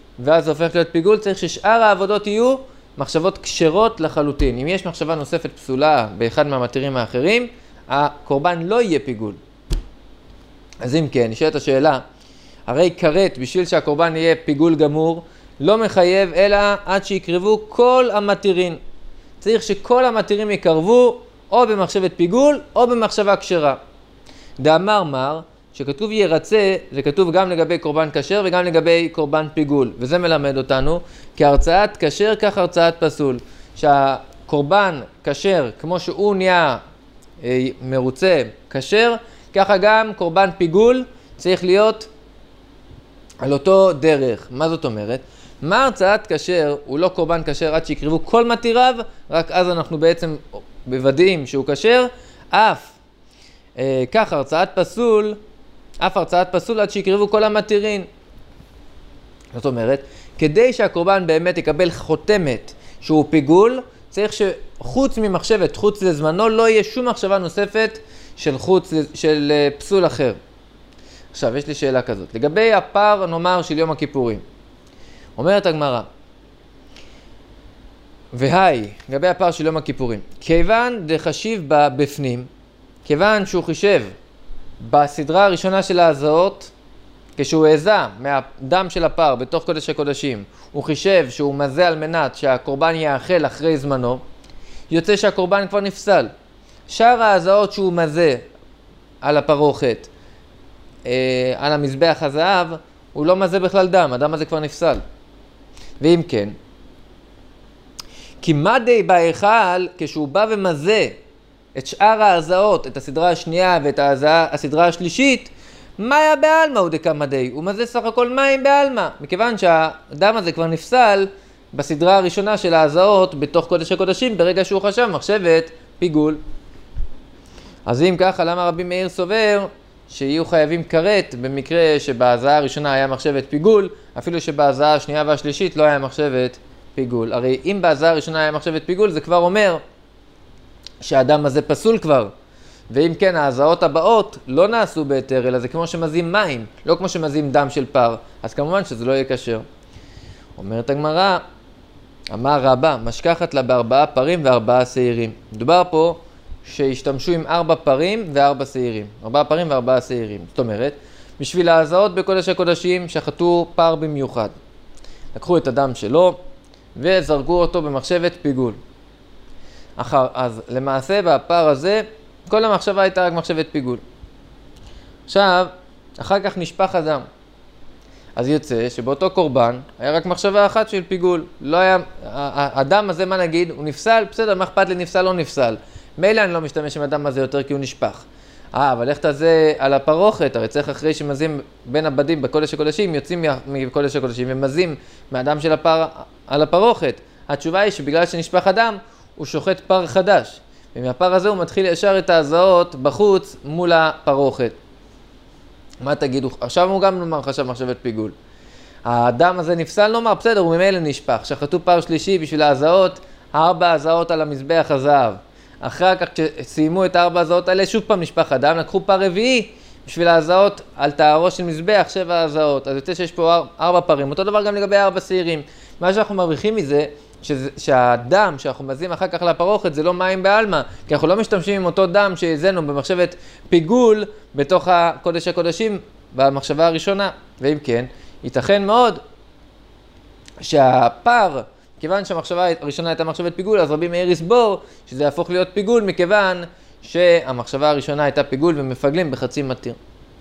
ואז זה הופך להיות פיגול, צריך ששאר העבודות יהיו מחשבות כשרות לחלוטין. אם יש מחשבה נוספת פסולה באחד מהמתירים האחרים, הקורבן לא יהיה פיגול. אז אם כן, נשאלת השאלה, הרי כרת בשביל שהקורבן יהיה פיגול גמור, לא מחייב אלא עד שיקרבו כל המתירים. צריך שכל המתירים יקרבו או במחשבת פיגול או במחשבה כשרה. דאמר מר, שכתוב ירצה, זה כתוב גם לגבי קורבן כשר וגם לגבי קורבן פיגול. וזה מלמד אותנו, כי הרצאת כשר כך הרצאת פסול. שהקורבן כשר, כמו שהוא נהיה אה, מרוצה כשר, ככה גם קורבן פיגול צריך להיות על אותו דרך. מה זאת אומרת? מה הרצאת כשר הוא לא קורבן כשר עד שיקרבו כל מתיריו, רק אז אנחנו בעצם בוודאים שהוא כשר, אף אה, כך הרצאת פסול, אף הרצאת פסול עד שיקרבו כל המתירים. זאת אומרת, כדי שהקורבן באמת יקבל חותמת שהוא פיגול, צריך שחוץ ממחשבת, חוץ לזמנו, לא יהיה שום מחשבה נוספת של חוץ, של פסול אחר. עכשיו, יש לי שאלה כזאת. לגבי הפר, נאמר, של יום הכיפורים. אומרת הגמרא, והי, לגבי הפר של יום הכיפורים, כיוון דחשיב בה בפנים, כיוון שהוא חישב בסדרה הראשונה של ההזעות, כשהוא העזה מהדם של הפר בתוך קודש הקודשים, הוא חישב שהוא מזה על מנת שהקורבן יאכל אחרי זמנו, יוצא שהקורבן כבר נפסל. שאר ההזעות שהוא מזה על הפרוכת, אה, על המזבח הזהב, הוא לא מזה בכלל דם, הדם הזה כבר נפסל. ואם כן, כי מדי בהיכל, כשהוא בא ומזה את שאר ההזעות, את הסדרה השנייה ואת ההזעה, הסדרה השלישית, מה היה בעלמא הוא דקה מדי? הוא מזה סך הכל מים בעלמא, מכיוון שהדם הזה כבר נפסל בסדרה הראשונה של ההזעות בתוך קודש הקודשים, ברגע שהוא חשב מחשבת פיגול. אז אם ככה, למה רבי מאיר סובר שיהיו חייבים כרת במקרה שבהזעה הראשונה היה מחשבת פיגול, אפילו שבהזעה השנייה והשלישית לא היה מחשבת פיגול? הרי אם בהזעה הראשונה היה מחשבת פיגול, זה כבר אומר שהאדם הזה פסול כבר. ואם כן, ההזעות הבאות לא נעשו בהיתר, אלא זה כמו שמזים מים, לא כמו שמזים דם של פר. אז כמובן שזה לא יהיה כשר. אומרת הגמרא, אמר רבא, משכחת לה בארבעה פרים וארבעה שעירים. מדובר פה שהשתמשו עם ארבע פרים וארבע שעירים. ארבעה פרים וארבעה שעירים. זאת אומרת, בשביל ההזעות בקודש הקודשים שחטו פר במיוחד. לקחו את הדם שלו וזרקו אותו במחשבת פיגול. אחר, אז למעשה בפר הזה, כל המחשבה הייתה רק מחשבת פיגול. עכשיו, אחר כך נשפך הדם. אז יוצא שבאותו קורבן היה רק מחשבה אחת של פיגול. לא היה, הדם הזה, מה נגיד? הוא נפסל? בסדר, מה אכפת לי נפסל או נפסל? מילא אני לא משתמש עם הדם הזה יותר כי הוא נשפך. אה, אבל איך אתה זה על הפרוכת? הרי צריך אחרי שמזים בין הבדים בקודש הקודשים, יוצאים מקודש הקודשים ומזים מהדם של הפר על הפרוכת. התשובה היא שבגלל שנשפך הדם, הוא שוחט פר חדש. ומהפר הזה הוא מתחיל ישר את ההזעות בחוץ מול הפרוכת. מה תגידו? עכשיו הוא גם נאמר חשב מחשבת פיגול. האדם הזה נפסל, נאמר, בסדר, הוא ממילא נשפך. שחטו פר שלישי בשביל ההזעות, ארבע ההזעות על המזבח הזהב. אחר כך כשסיימו את הארבע ההזעות האלה, שוב פעם נשפך הדם, לקחו פר רביעי בשביל ההזעות על תארו של מזבח, שבע ההזעות. אז יוצא שיש פה ארבע פרים. אותו דבר גם לגבי ארבע שעירים. מה שאנחנו מרוויחים מזה, שזה, שהדם שאנחנו מזים אחר כך לפרוכת זה לא מים בעלמא, כי אנחנו לא משתמשים עם אותו דם שהזינו במחשבת פיגול בתוך הקודש הקודשים במחשבה הראשונה. ואם כן, ייתכן מאוד שהפר, כיוון שהמחשבה הראשונה הייתה מחשבת פיגול, אז רבי מאיר יסבור שזה יהפוך להיות פיגול, מכיוון שהמחשבה הראשונה הייתה פיגול ומפגלים בחצי מתיר.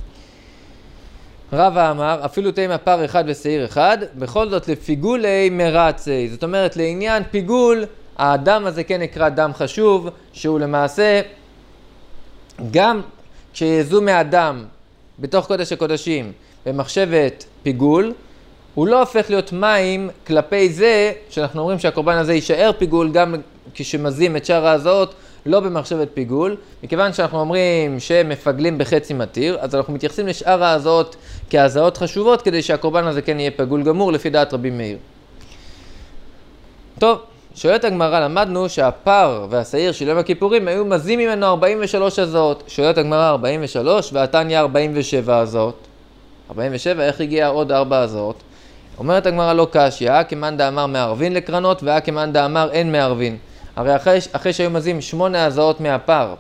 רבא אמר, אפילו תימא פר אחד ושעיר אחד, בכל זאת לפיגולי מרצי. זאת אומרת, לעניין פיגול, האדם הזה כן נקרא דם חשוב, שהוא למעשה, גם כשיזו מהדם בתוך קודש הקודשים במחשבת פיגול, הוא לא הופך להיות מים כלפי זה, שאנחנו אומרים שהקורבן הזה יישאר פיגול, גם כשמזים את שאר ההזעות, לא במחשבת פיגול, מכיוון שאנחנו אומרים שמפגלים בחצי מתיר, אז אנחנו מתייחסים לשאר ההזעות כהזעות חשובות, כדי שהקורבן הזה כן יהיה פיגול גמור, לפי דעת רבי מאיר. טוב, שואלת הגמרא, למדנו שהפר והשעיר של יום הכיפורים היו מזים ממנו ארבעים ושלוש הזעות. שואלת הגמרא ארבעים ושלוש, והתניא ארבעים ושבע הזעות. ארבעים ושבע, איך הגיע עוד ארבע הזעות? אומרת הגמרא לא קשיא, כמאן דאמר מערבין לקרנות, וכמאן דאמר אין מערבין. הרי אחרי, אחרי שהיו מזים שמונה הזעות מהפר,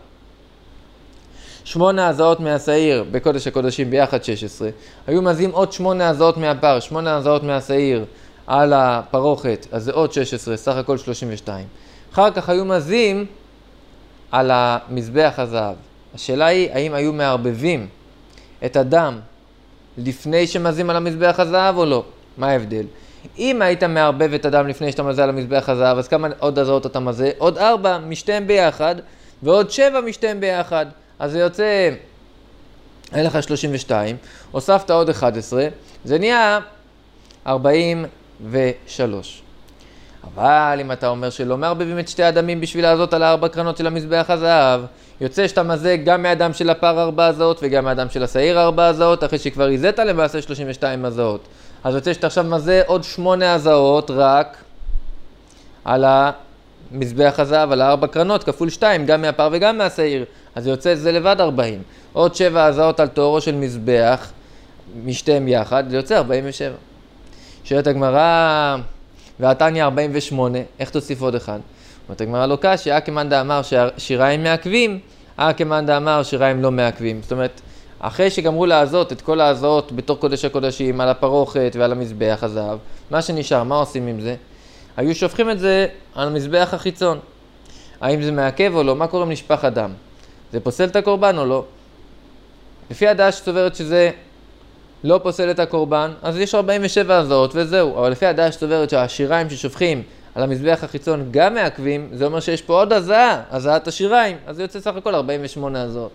שמונה הזעות מהשעיר בקודש הקודשים ביחד שש עשרה, היו מזים עוד שמונה הזעות מהפר, שמונה הזעות מהשעיר על הפרוכת, אז זה עוד שש עשרה, סך הכל שלושים ושתיים. אחר כך היו מזים על המזבח הזהב. השאלה היא, האם היו מערבבים את הדם לפני שמזים על המזבח הזהב או לא? מה ההבדל? אם היית מערבב את הדם לפני שאתה מזה על המזבח הזהב, אז כמה עוד הזעות אתה מזה? עוד ארבע משתיהם ביחד, ועוד שבע משתיהם ביחד. אז זה יוצא, היה לך שלושים ושתיים, הוספת עוד אחת עשרה, זה נהיה ארבעים ושלוש. אבל אם אתה אומר שלא מערבבים את שתי הדמים בשביל לעזות על הארבע קרנות של המזבח הזהב, יוצא שאתה מזה גם מהדם של הפר ארבע הזעות וגם מהדם של השעיר ארבע הזעות, אחרי שכבר איזית למעשה שלושים ושתיים הזעות. אז יוצא שאתה עכשיו מזה עוד שמונה הזעות רק על המזבח הזהב, על הארבע קרנות, כפול שתיים, גם מהפר וגם מהשעיר. אז יוצא זה לבד ארבעים. עוד שבע הזעות על תוארו של מזבח, משתיהם יחד, זה יוצא ארבעים ושבע. שואלת הגמרא, והתניא ארבעים ושמונה, איך תוסיף עוד אחד? אומרת הגמרא לא קשיא, כמאן דאמר שיריים מעכבים, כמאן דאמר שיריים לא מעכבים. זאת אומרת, אחרי שגמרו לעזות את כל העזות בתור קודש הקודשים, על הפרוכת ועל המזבח הזהב, מה שנשאר, מה עושים עם זה? היו שופכים את זה על המזבח החיצון. האם זה מעכב או לא? מה קורה עם נשפך הדם? זה פוסל את הקורבן או לא? לפי הדעה שסוברת שזה לא פוסל את הקורבן, אז יש ארבעים ושבע הזעות וזהו. אבל לפי הדעה שסוברת שהשיריים ששופכים על המזבח החיצון גם מעכבים, זה אומר שיש פה עוד הזעה, הזעת השיריים, אז זה יוצא סך הכל ארבעים ושמונה הזעות.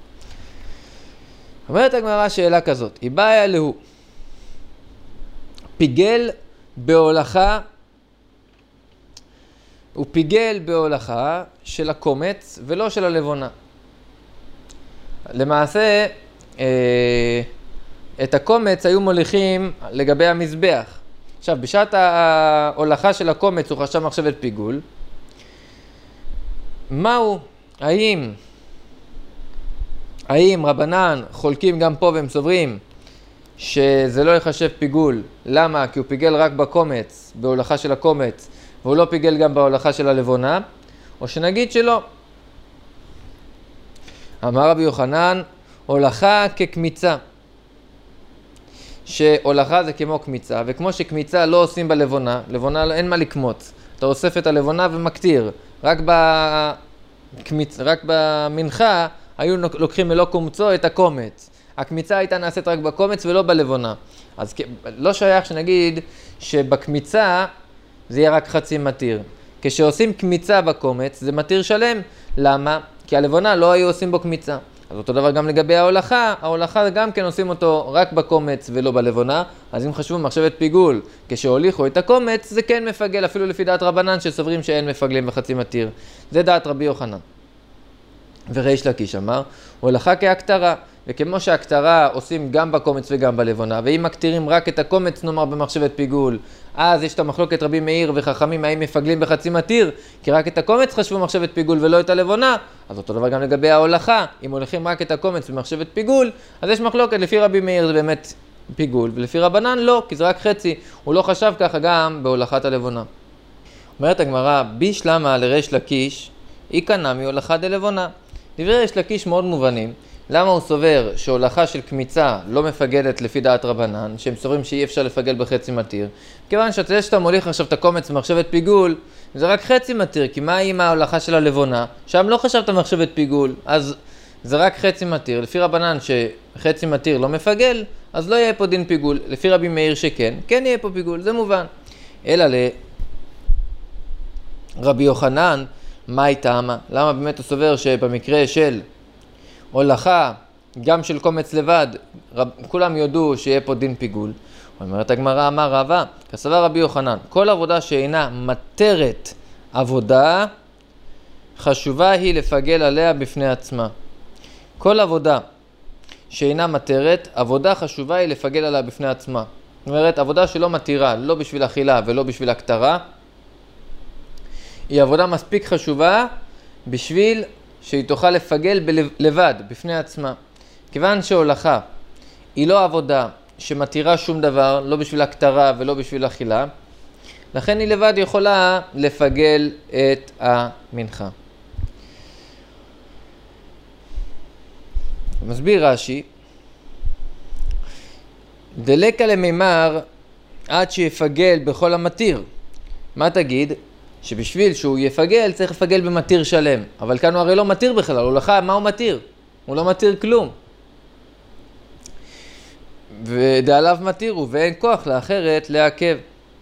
אומרת הגמרא שאלה כזאת, היא באה להוא, פיגל בהולכה, הוא פיגל בהולכה של הקומץ ולא של הלבונה. למעשה, אה, את הקומץ היו מוליכים לגבי המזבח. עכשיו, בשעת ההולכה של הקומץ הוא חשב מחשבת פיגול. מהו? האם, האם רבנן חולקים גם פה והם סוברים שזה לא יחשב פיגול? למה? כי הוא פיגל רק בקומץ, בהולכה של הקומץ, והוא לא פיגל גם בהולכה של הלבונה, או שנגיד שלא. אמר רבי יוחנן, הולכה כקמיצה. שהולכה זה כמו קמיצה, וכמו שקמיצה לא עושים בלבונה, לבונה אין מה לקמוץ. אתה אוסף את הלבונה ומקטיר. רק, בקמיצ... רק במנחה היו לוקחים מלא קומצו את הקומץ. הקמיצה הייתה נעשית רק בקומץ ולא בלבונה. אז לא שייך שנגיד שבקמיצה זה יהיה רק חצי מתיר. כשעושים קמיצה בקומץ זה מתיר שלם. למה? כי הלבונה לא היו עושים בו קמיצה. אז אותו דבר גם לגבי ההולכה, ההולכה גם כן עושים אותו רק בקומץ ולא בלבונה, אז אם חשבו מחשבת פיגול, כשהוליכו את הקומץ, זה כן מפגל, אפילו לפי דעת רבנן שסוברים שאין מפגלים וחצי מתיר. זה דעת רבי יוחנן. וריש לקיש אמר, הולכה כהקטרה, וכמו שהקטרה עושים גם בקומץ וגם בלבונה, ואם מקטירים רק את הקומץ נאמר במחשבת פיגול, אז יש את המחלוקת רבי מאיר וחכמים האם מפגלים בחצי מתיר, כי רק את הקומץ חשבו מחשבת פיגול ולא את הלבונה, אז אותו דבר גם לגבי ההולכה, אם הולכים רק את הקומץ במחשבת פיגול, אז יש מחלוקת, לפי רבי מאיר זה באמת פיגול, ולפי רבנן לא, כי זה רק חצי, הוא לא חשב ככה גם בהולכת הלבונה. אומרת הגמרא, בישלמה לריש לקיש, היא קנה מהולכה דלבונה. דברי ריש לקיש מאוד מובנים. למה הוא סובר שהולכה של קמיצה לא מפגלת לפי דעת רבנן, שהם סוברים שאי אפשר לפגל בחצי מתיר? כיוון שאתה שאתה מוליך עכשיו את הקומץ במחשבת פיגול, זה רק חצי מתיר, כי מה עם ההולכה של הלבונה? שם לא חשבת מחשבת פיגול, אז זה רק חצי מתיר. לפי רבנן שחצי מתיר לא מפגל, אז לא יהיה פה דין פיגול. לפי רבי מאיר שכן, כן יהיה פה פיגול, זה מובן. אלא לרבי יוחנן, מה היא טעמה? למה באמת הוא סובר שבמקרה של הולכה, גם של קומץ לבד, רב, כולם יודו שיהיה פה דין פיגול? אומרת הגמרא, אמר רבא, כסבר רבי יוחנן, כל עבודה שאינה מטרת עבודה, חשובה היא לפגל עליה בפני עצמה. כל עבודה שאינה מטרת, עבודה חשובה היא לפגל עליה בפני עצמה. זאת אומרת, עבודה שלא מתירה, לא בשביל אכילה ולא בשביל הקטרה, היא עבודה מספיק חשובה בשביל שהיא תוכל לפגל לבד, בפני עצמה. כיוון שהולכה היא לא עבודה שמתירה שום דבר, לא בשביל הכתרה ולא בשביל אכילה, לכן היא לבד יכולה לפגל את המנחה. מסביר רש"י, דלקה למימר עד שיפגל בכל המתיר. מה תגיד? שבשביל שהוא יפגל צריך לפגל במתיר שלם, אבל כאן הוא הרי לא מתיר בכלל, הוא לך, מה הוא מתיר? הוא לא מתיר כלום. ודעליו מתיר הוא ואין כוח לאחרת לעכב.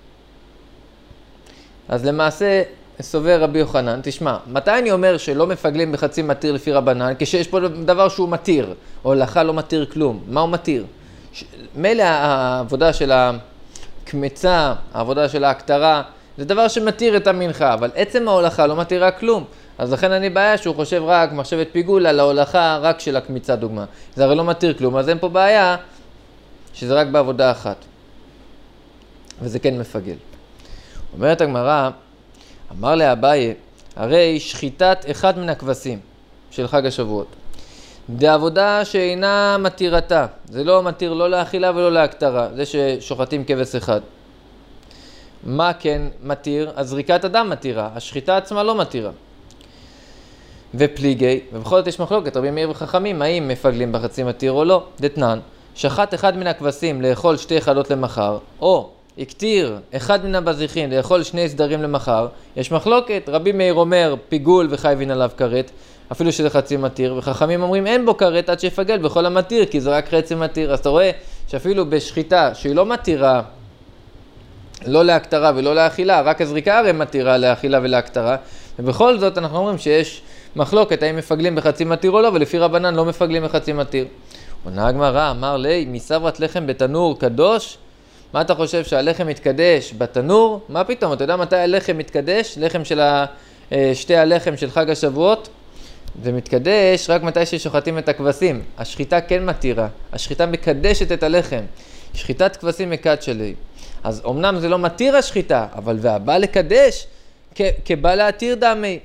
אז למעשה סובר רבי יוחנן, תשמע, מתי אני אומר שלא מפגלים בחצי מתיר לפי רבנן? כשיש פה דבר שהוא מתיר, או לך לא מתיר כלום. מה הוא מתיר? ש... מילא העבודה של הקמצה, העבודה של ההקטרה, זה דבר שמתיר את המנחה, אבל עצם ההולכה לא מתירה כלום. אז לכן אני בעיה שהוא חושב רק מחשבת פיגול על ההולכה רק של הקמיצה דוגמה. זה הרי לא מתיר כלום, אז אין פה בעיה שזה רק בעבודה אחת. וזה כן מפגל. אומרת הגמרא, אמר לאביי, הרי שחיטת אחד מן הכבשים של חג השבועות. בעבודה שאינה מתירתה, זה לא מתיר לא לאכילה ולא להקטרה, זה ששוחטים כבש אחד. מה כן מתיר? הזריקת הדם מתירה, השחיטה עצמה לא מתירה. ופליגי, ובכל זאת יש מחלוקת, רבי מאיר וחכמים, האם מפגלים בחצי מתיר או לא? דתנן, שחט אחד מן הכבשים לאכול שתי חלות למחר, או הקטיר אחד מן הבזיחים לאכול שני סדרים למחר, יש מחלוקת, רבי מאיר אומר פיגול וחייבין עליו כרת, אפילו שזה חצי מתיר, וחכמים אומרים אין בו כרת עד שיפגל בכל המתיר, כי זה רק חצי מתיר. אז אתה רואה שאפילו בשחיטה שהיא לא מתירה, לא להקטרה ולא לאכילה, רק הזריקה הרי מתירה לאכילה ולהקטרה, ובכל זאת אנחנו אומרים שיש מחלוקת האם מפגלים בחצי מתיר או לא, ולפי רבנן לא מפגלים בחצי מתיר. עונה הגמרא, אמר לי, מסברת לחם בתנור קדוש? מה אתה חושב שהלחם מתקדש בתנור? מה פתאום? אתה יודע מתי הלחם מתקדש? לחם של ה... שתי הלחם של חג השבועות? זה מתקדש רק מתי ששוחטים את הכבשים. השחיטה כן מתירה, השחיטה מקדשת את הלחם. שחיטת כבשים מקדשלי. אז אמנם זה לא מתיר השחיטה, אבל והבא לקדש כ- כבא להתיר דמי.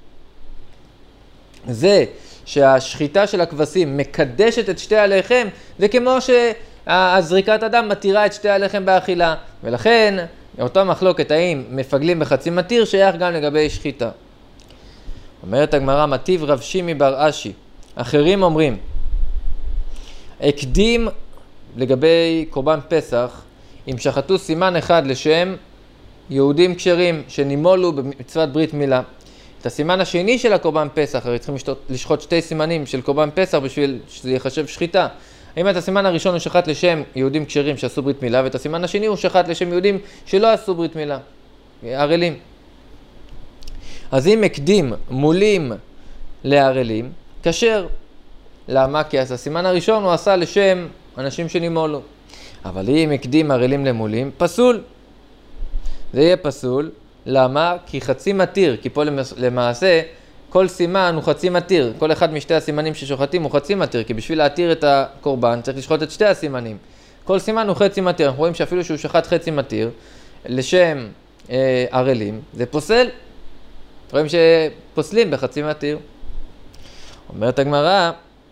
זה שהשחיטה של הכבשים מקדשת את שתי הלחם, זה כמו שהזריקת הדם מתירה את שתי הלחם באכילה. ולכן, אותה מחלוקת האם מפגלים בחצי מתיר, שייך גם לגבי שחיטה. אומרת הגמרא, מטיב רב שימי בר אשי. אחרים אומרים, הקדים לגבי קורבן פסח, אם שחטו סימן אחד לשם יהודים כשרים שנימולו במצוות ברית מילה. את הסימן השני של הקורבן פסח, הרי צריכים לשתות, לשחוט שתי סימנים של קורבן פסח בשביל שזה יחשב שחיטה. אם את הסימן הראשון הוא שחט לשם יהודים כשרים שעשו ברית מילה, ואת הסימן השני הוא שחט לשם יהודים שלא עשו ברית מילה, ערלים. אז אם הקדים מולים לערלים, כשר. למה? כי אז הסימן הראשון הוא עשה לשם אנשים שנימולו. אבל אם הקדים ערלים למולים, פסול. זה יהיה פסול. למה? כי חצי מתיר, כי פה למעשה כל סימן הוא חצי מתיר. כל אחד משתי הסימנים ששוחטים הוא חצי מתיר, כי בשביל להתיר את הקורבן צריך לשחוט את שתי הסימנים. כל סימן הוא חצי מתיר. אנחנו רואים שאפילו שהוא שחט חצי מתיר לשם אה, ערלים, זה פוסל. רואים שפוסלים בחצי מתיר. אומרת הגמרא,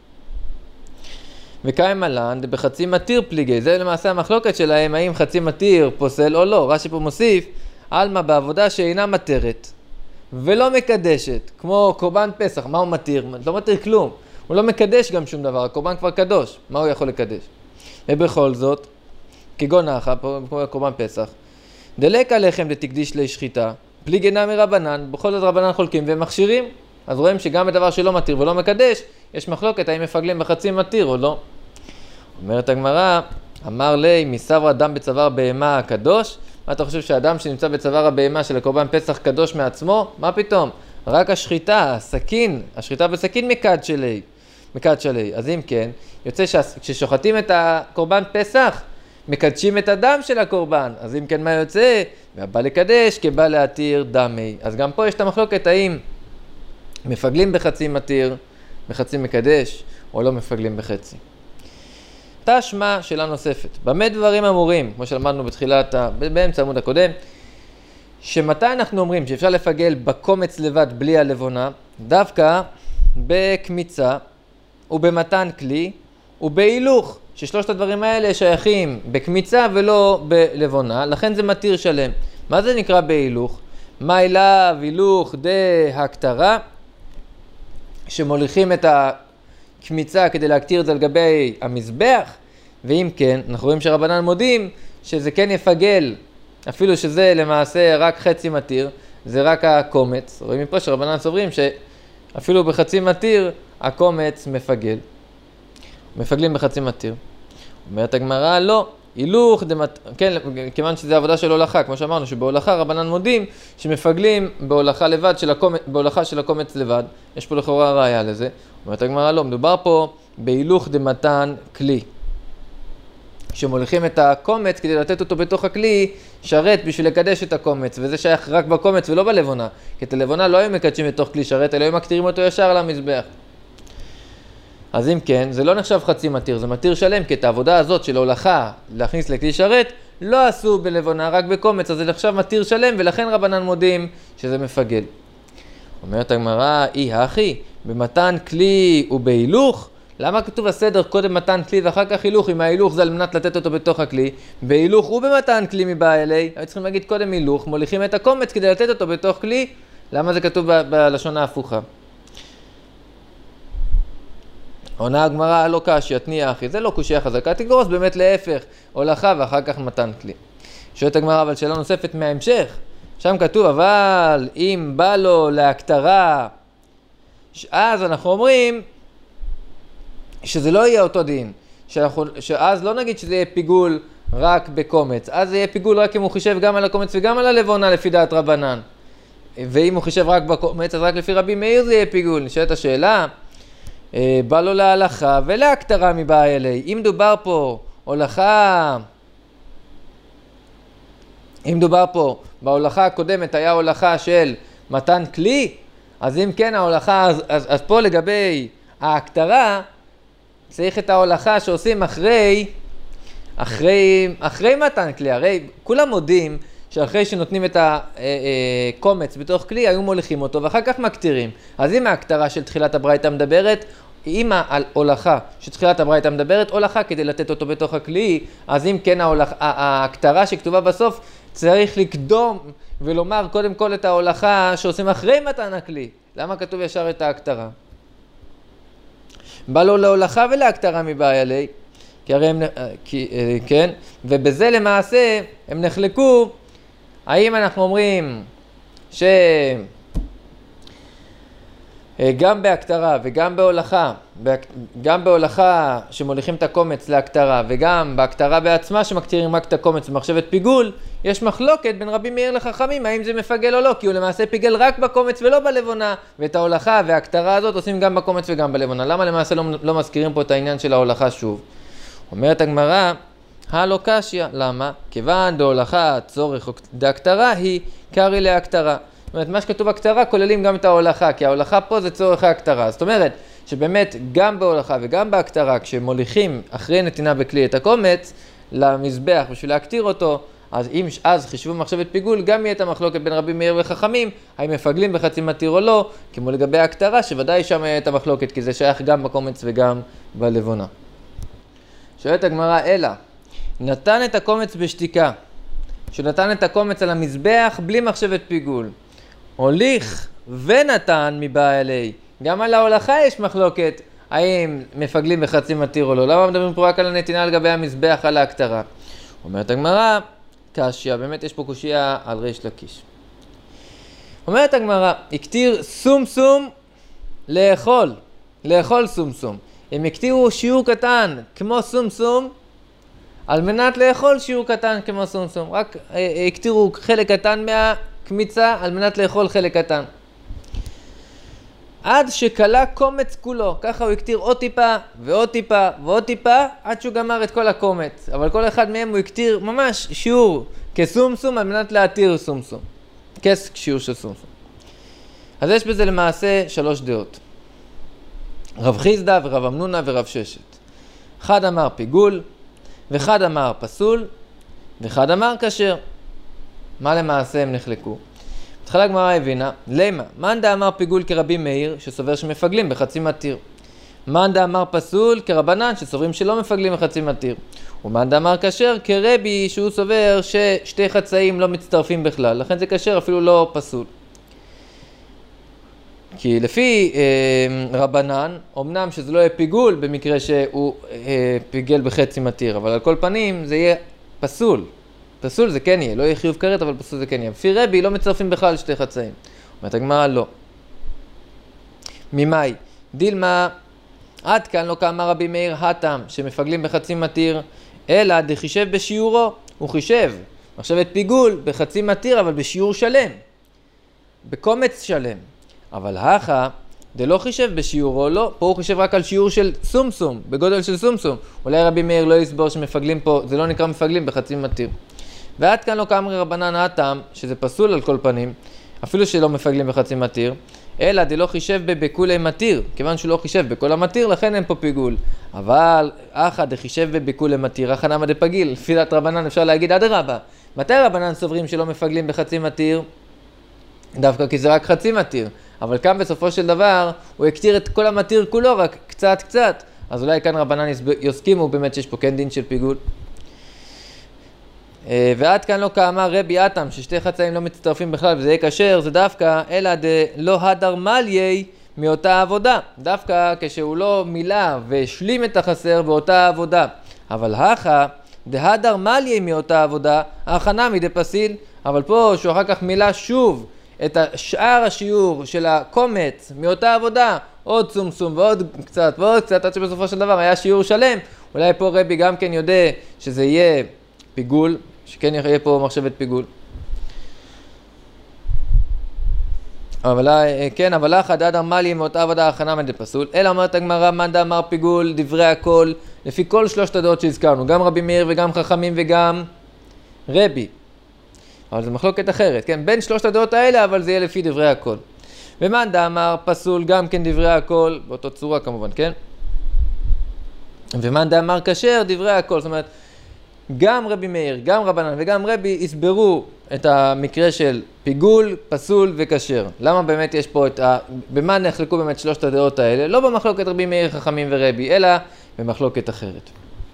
וקיים עלן בחצי מתיר פליגי, זה למעשה המחלוקת שלהם, האם חצי מתיר פוסל או לא. רש"י פה מוסיף, אלמה בעבודה שאינה מתרת ולא מקדשת, כמו קורבן פסח, מה הוא מתיר? לא מתיר כלום, הוא לא מקדש גם שום דבר, הקורבן כבר קדוש, מה הוא יכול לקדש? ובכל זאת, כגון האחה, כמו קורבן פסח, דלק עליכם דתקדיש לשחיטה, פליגי נמי רבנן, בכל זאת רבנן חולקים והם מכשירים. אז רואים שגם בדבר שלא מתיר ולא מקדש, יש מחלוקת האם מפגלים בחצי מתיר או לא. אומרת הגמרא, אמר לי, מסבר דם בצוואר בהמה הקדוש? מה אתה חושב שהאדם שנמצא בצוואר הבהמה של הקורבן פסח קדוש מעצמו? מה פתאום? רק השחיטה, הסכין, השחיטה בסכין מקד שלי, מקד שלי. אז אם כן, יוצא שכששוחטים את הקורבן פסח, מקדשים את הדם של הקורבן. אז אם כן, מה יוצא? והבא לקדש כבא להתיר דמי. אז גם פה יש את המחלוקת האם מפגלים בחצי מתיר, בחצי מקדש, או לא מפגלים בחצי. תשמע שאלה נוספת. במה דברים אמורים, כמו שלמדנו בתחילת, באמצע העמוד הקודם, שמתי אנחנו אומרים שאפשר לפגל בקומץ לבד בלי הלבונה, דווקא בקמיצה ובמתן כלי ובהילוך ששלושת הדברים האלה שייכים בקמיצה ולא בלבונה, לכן זה מתיר שלם. מה זה נקרא בהילוך? מה אליו הילוך דהקטרה, שמוליכים את הקמיצה כדי להקטיר את זה על גבי המזבח, ואם כן, אנחנו רואים שרבנן מודים שזה כן יפגל, אפילו שזה למעשה רק חצי מתיר, זה רק הקומץ. רואים מפה שרבנן סוברים שאפילו בחצי מתיר הקומץ מפגל. מפגלים בחצי מתיר. אומרת הגמרא, לא, הילוך דמת... כן, כיוון שזה עבודה של הולכה, כמו שאמרנו, שבהולכה רבנן מודים שמפגלים בהולכה לבד, של הקומץ, בהולכה של הקומץ לבד. יש פה לכאורה ראיה לזה. אומרת הגמרא, לא, מדובר פה בהילוך דמתן כלי. שמוליכים את הקומץ כדי לתת אותו בתוך הכלי, שרת בשביל לקדש את הקומץ, וזה שייך רק בקומץ ולא בלבונה. כי את הלבונה לא היו מקדשים בתוך כלי שרת, אלא היו מקטירים אותו ישר למזבח. אז אם כן, זה לא נחשב חצי מתיר, זה מתיר שלם, כי את העבודה הזאת של הולכה להכניס לכלי שרת, לא עשו בלבונה, רק בקומץ, אז זה נחשב מתיר שלם, ולכן רבנן מודים שזה מפגל. אומרת הגמרא, אי הכי, במתן כלי ובהילוך, למה כתוב הסדר קודם מתן כלי ואחר כך הילוך? אם ההילוך זה על מנת לתת אותו בתוך הכלי, בהילוך ובמתן כלי מבא אלי, היו צריכים להגיד קודם הילוך, מוליכים את הקומץ כדי לתת אותו בתוך כלי, למה זה כתוב ב- בלשון ההפוכה? עונה הגמרא, לא קשיא, תניח אחי, זה לא קושיה חזקה, תגרוס באמת להפך, הולכה ואחר כך מתן כלי. שואלת הגמרא, אבל שאלה נוספת מההמשך, שם כתוב, אבל אם בא לו להקטרה, אז אנחנו אומרים, שזה לא יהיה אותו דין, שאנחנו, שאז לא נגיד שזה יהיה פיגול רק בקומץ, אז זה יהיה פיגול רק אם הוא חישב גם על הקומץ וגם על הלבונה לפי דעת רבנן. ואם הוא חישב רק בקומץ, אז רק לפי רבי מאיר זה יהיה פיגול. נשאלת השאלה, בא לו להלכה ולהקטרה מבא אלי. אם דובר פה הולכה, אם דובר פה בהולכה הקודמת היה הולכה של מתן כלי, אז אם כן ההולכה, אז, אז, אז פה לגבי ההקטרה, צריך את ההולכה שעושים אחרי, אחרי, אחרי מתן כלי. הרי כולם מודים שאחרי שנותנים את הקומץ בתוך כלי, היו מוליכים אותו ואחר כך מקטירים. אז אם ההקטרה של תחילת הברייתא מדברת, אם ההולכה שתחילת הברייתא מדברת, הולכה כדי לתת אותו בתוך הכלי, אז אם כן ההולכה, ההקטרה שכתובה בסוף, צריך לקדום ולומר קודם כל את ההולכה שעושים אחרי מתן הכלי. למה כתוב ישר את ההקטרה? בא לו להולכה ולהקטרה מבא אלי, כי הרי הם, כי, כן, ובזה למעשה הם נחלקו, האם אנחנו אומרים שגם בהקטרה וגם בהולכה, גם בהולכה שמוליכים את הקומץ להקטרה וגם בהקטרה בעצמה שמקטירים רק את הקומץ במחשבת פיגול, יש מחלוקת בין רבי מאיר לחכמים האם זה מפגל או לא, כי הוא למעשה פיגל רק בקומץ ולא בלבונה, ואת ההולכה וההקטרה הזאת עושים גם בקומץ וגם בלבונה. למה למעשה לא, לא מזכירים פה את העניין של ההולכה שוב? אומרת הגמרא, הלא קשיא, למה? כיוון דהולכה צורך דהקטרה היא קרי להקטרה. זאת אומרת, מה שכתוב הקטרה כוללים גם את ההולכה, כי ההולכה פה זה צורך ההקטרה. זאת אומרת, שבאמת גם בהולכה וגם בהקטרה, כשמוליכים אחרי נתינה בכלי את הקומץ למזבח בשביל להקטיר אותו, אז אם אז חישבו מחשבת פיגול, גם יהיה את המחלוקת בין רבי מאיר וחכמים, האם מפגלים בחצי מתיר או לא, כמו לגבי ההקטרה, שוודאי שם יהיה את המחלוקת, כי זה שייך גם בקומץ וגם בלבונה. שואלת הגמרא, אלא, נתן את הקומץ בשתיקה, שנתן את הקומץ על המזבח בלי מחשבת פיגול, הוליך ונתן מבא אלי, גם על ההולכה יש מחלוקת, האם מפגלים בחצי מתיר או לא, למה מדברים פה רק על הנתינה לגבי המזבח על ההקטרה? אומרת הגמרא, קשיא, באמת יש פה קושיה על ריש לקיש. אומרת הגמרא, הקטיר סום סום לאכול, לאכול סום סום. הם הקטירו שיעור קטן כמו סום סום, על מנת לאכול שיעור קטן כמו סום סום. רק הקטירו חלק קטן מהקמיצה על מנת לאכול חלק קטן. עד שקלה קומץ כולו, ככה הוא הקטיר עוד טיפה ועוד טיפה ועוד טיפה, עד שהוא גמר את כל הקומץ. אבל כל אחד מהם הוא הקטיר ממש שיעור כסומסום על מנת להתיר סומסום. כס שיעור של סומסום. אז יש בזה למעשה שלוש דעות. רב חיסדא ורב אמנונה ורב ששת. אחד אמר פיגול, ואחד אמר פסול, ואחד אמר כשר. מה למעשה הם נחלקו? התחלה הגמרא הבינה, למה? מאן דאמר פיגול כרבי מאיר, שסובר שמפגלים בחצי מתיר. מאן דאמר פסול כרבנן שסוברים שלא מפגלים בחצי מתיר. ומאן דאמר כשר כרבי שהוא סובר ששתי חצאים לא מצטרפים בכלל, לכן זה כשר אפילו לא פסול. כי לפי אה, רבנן, אמנם שזה לא יהיה פיגול במקרה שהוא אה, פיגל בחצי מתיר, אבל על כל פנים זה יהיה פסול. פסול זה כן יהיה, לא יהיה חיוב כרת, אבל פסול זה כן יהיה. לפי רבי לא מצטרפים בכלל שתי חצאים. אומרת הגמרא לא. ממאי? דילמה, עד כאן לא כאמר רבי מאיר הטעם שמפגלים בחצי מתיר, אלא דחישב בשיעורו, הוא חישב. עכשיו את פיגול בחצי מתיר, אבל בשיעור שלם, בקומץ שלם. אבל הכה, דלא חישב בשיעורו, לא, פה הוא חישב רק על שיעור של סומסום, בגודל של סומסום. אולי רבי מאיר לא יסבור שמפגלים פה, זה לא נקרא מפגלים בחצי מתיר. ועד כאן לא כאמרי רבנן הטעם, שזה פסול על כל פנים, אפילו שלא מפגלים בחצי מתיר, אלא דלא חישב בבקולי מתיר, כיוון שהוא לא חישב בכל המתיר, לכן אין פה פיגול. אבל אחא דחישב בבקולי מתיר, אחא נמא דפגיל, לפי דעת רבנן אפשר להגיד אדרבה. מתי רבנן סוברים שלא מפגלים בחצי מתיר? דווקא כי זה רק חצי מתיר, אבל כאן בסופו של דבר הוא הקטיר את כל המתיר כולו, רק קצת קצת, אז אולי כאן רבנן יסכימו באמת שיש פה כן דין של פיגול. ועד כאן לא כאמר רבי אטם ששתי חצאים לא מצטרפים בכלל וזה יהיה כשר, זה דווקא אלא דלא הדר מליה מאותה עבודה, דווקא כשהוא לא מילא והשלים את החסר באותה עבודה. אבל הכה דהדר מליה מאותה עבודה, ההכנה מדי פסיל, אבל פה שהוא אחר כך מילא שוב את שאר השיעור של הקומץ מאותה עבודה, עוד צומסום ועוד קצת ועוד קצת, עד שבסופו של דבר היה שיעור שלם. אולי פה רבי גם כן יודע שזה יהיה פיגול, שכן יהיה פה מחשבת פיגול. אבל כן, אבל אחא דהדר מליה מאותה עבודה ההכנה מדי פסול, אלא אומרת הגמרא מאן דאמר פיגול דברי הכל, לפי כל שלושת הדעות שהזכרנו, גם רבי מאיר וגם חכמים וגם רבי. אבל זה מחלוקת אחרת, כן? בין שלושת הדעות האלה, אבל זה יהיה לפי דברי הכל. ומאן דאמר פסול גם כן דברי הכל, באותו צורה כמובן, כן? ומאן דאמר כשר דברי הכל, זאת אומרת, גם רבי מאיר, גם רבנן וגם רבי הסברו את המקרה של פיגול, פסול וכשר. למה באמת יש פה את ה... במה נחלקו באמת שלושת הדעות האלה? לא במחלוקת רבי מאיר, חכמים ורבי, אלא במחלוקת אחרת.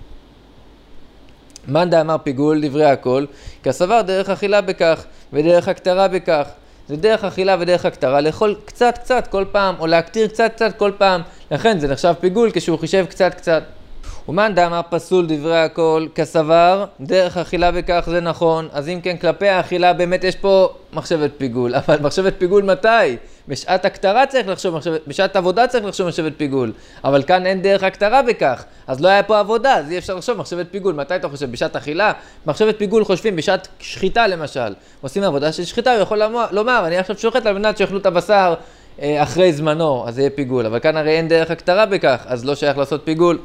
מאן דאמר פיגול דברי הכל, כסבר דרך אכילה בכך ודרך הקטרה בכך. זה דרך אכילה ודרך הקטרה, לאכול קצת קצת כל פעם, או להקטיר קצת קצת כל פעם. לכן זה נחשב פיגול כשהוא חישב קצת קצת. ומאן דאמר פסול דברי הכל, כסבר דרך אכילה בכך, זה נכון. אז אם כן, כלפי האכילה באמת יש פה מחשבת פיגול. אבל מחשבת פיגול מתי? בשעת הקטרה צריך לחשוב מחשבת, בשעת עבודה צריך לחשוב מחשבת פיגול. אבל כאן אין דרך הקטרה בכך, אז לא היה פה עבודה, אז אי אפשר לחשוב מחשבת פיגול. מתי אתה חושב? בשעת אכילה? מחשבת פיגול חושבים בשעת שחיטה למשל. עושים עבודה של שחיטה, הוא יכול לומר, אני עכשיו שוחט על מנת שיאכלו את הבשר אחרי זמנו, אז זה יהיה פיגול. אבל כאן הרי אין דרך הקטרה בכך, אז לא שייך לעשות פיגול.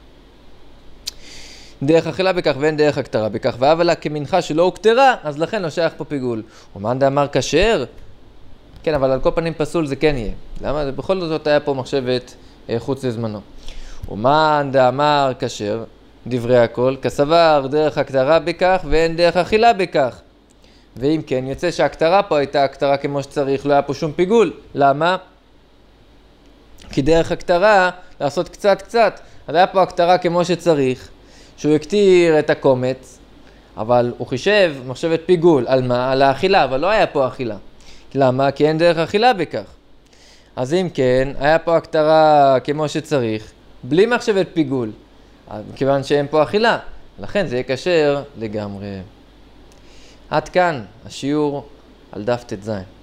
דרך אכילה בכך ואין דרך הקטרה בכך, ואבלה כמנחה שלא הוקטרה, אז לכן לא שייך פה פיגול. ומאן דאמר כשר? כן, אבל על כל פנים פסול זה כן יהיה. למה? בכל זאת היה פה מחשבת אה, חוץ לזמנו. ומאן דאמר כשר, דברי הכל, כסבר דרך הקטרה בכך ואין דרך אכילה בכך. ואם כן, יוצא שהקטרה פה הייתה הקטרה כמו שצריך, לא היה פה שום פיגול. למה? כי דרך הקטרה לעשות קצת קצת, אז היה פה הקטרה כמו שצריך, שהוא הקטיר את הקומץ, אבל הוא חישב מחשבת פיגול. על מה? על האכילה, אבל לא היה פה אכילה. למה? כי אין דרך אכילה בכך. אז אם כן, היה פה הקטרה כמו שצריך, בלי מחשבת פיגול, כיוון שאין פה אכילה. לכן זה יהיה כשר לגמרי. עד כאן השיעור על דף ט"ז.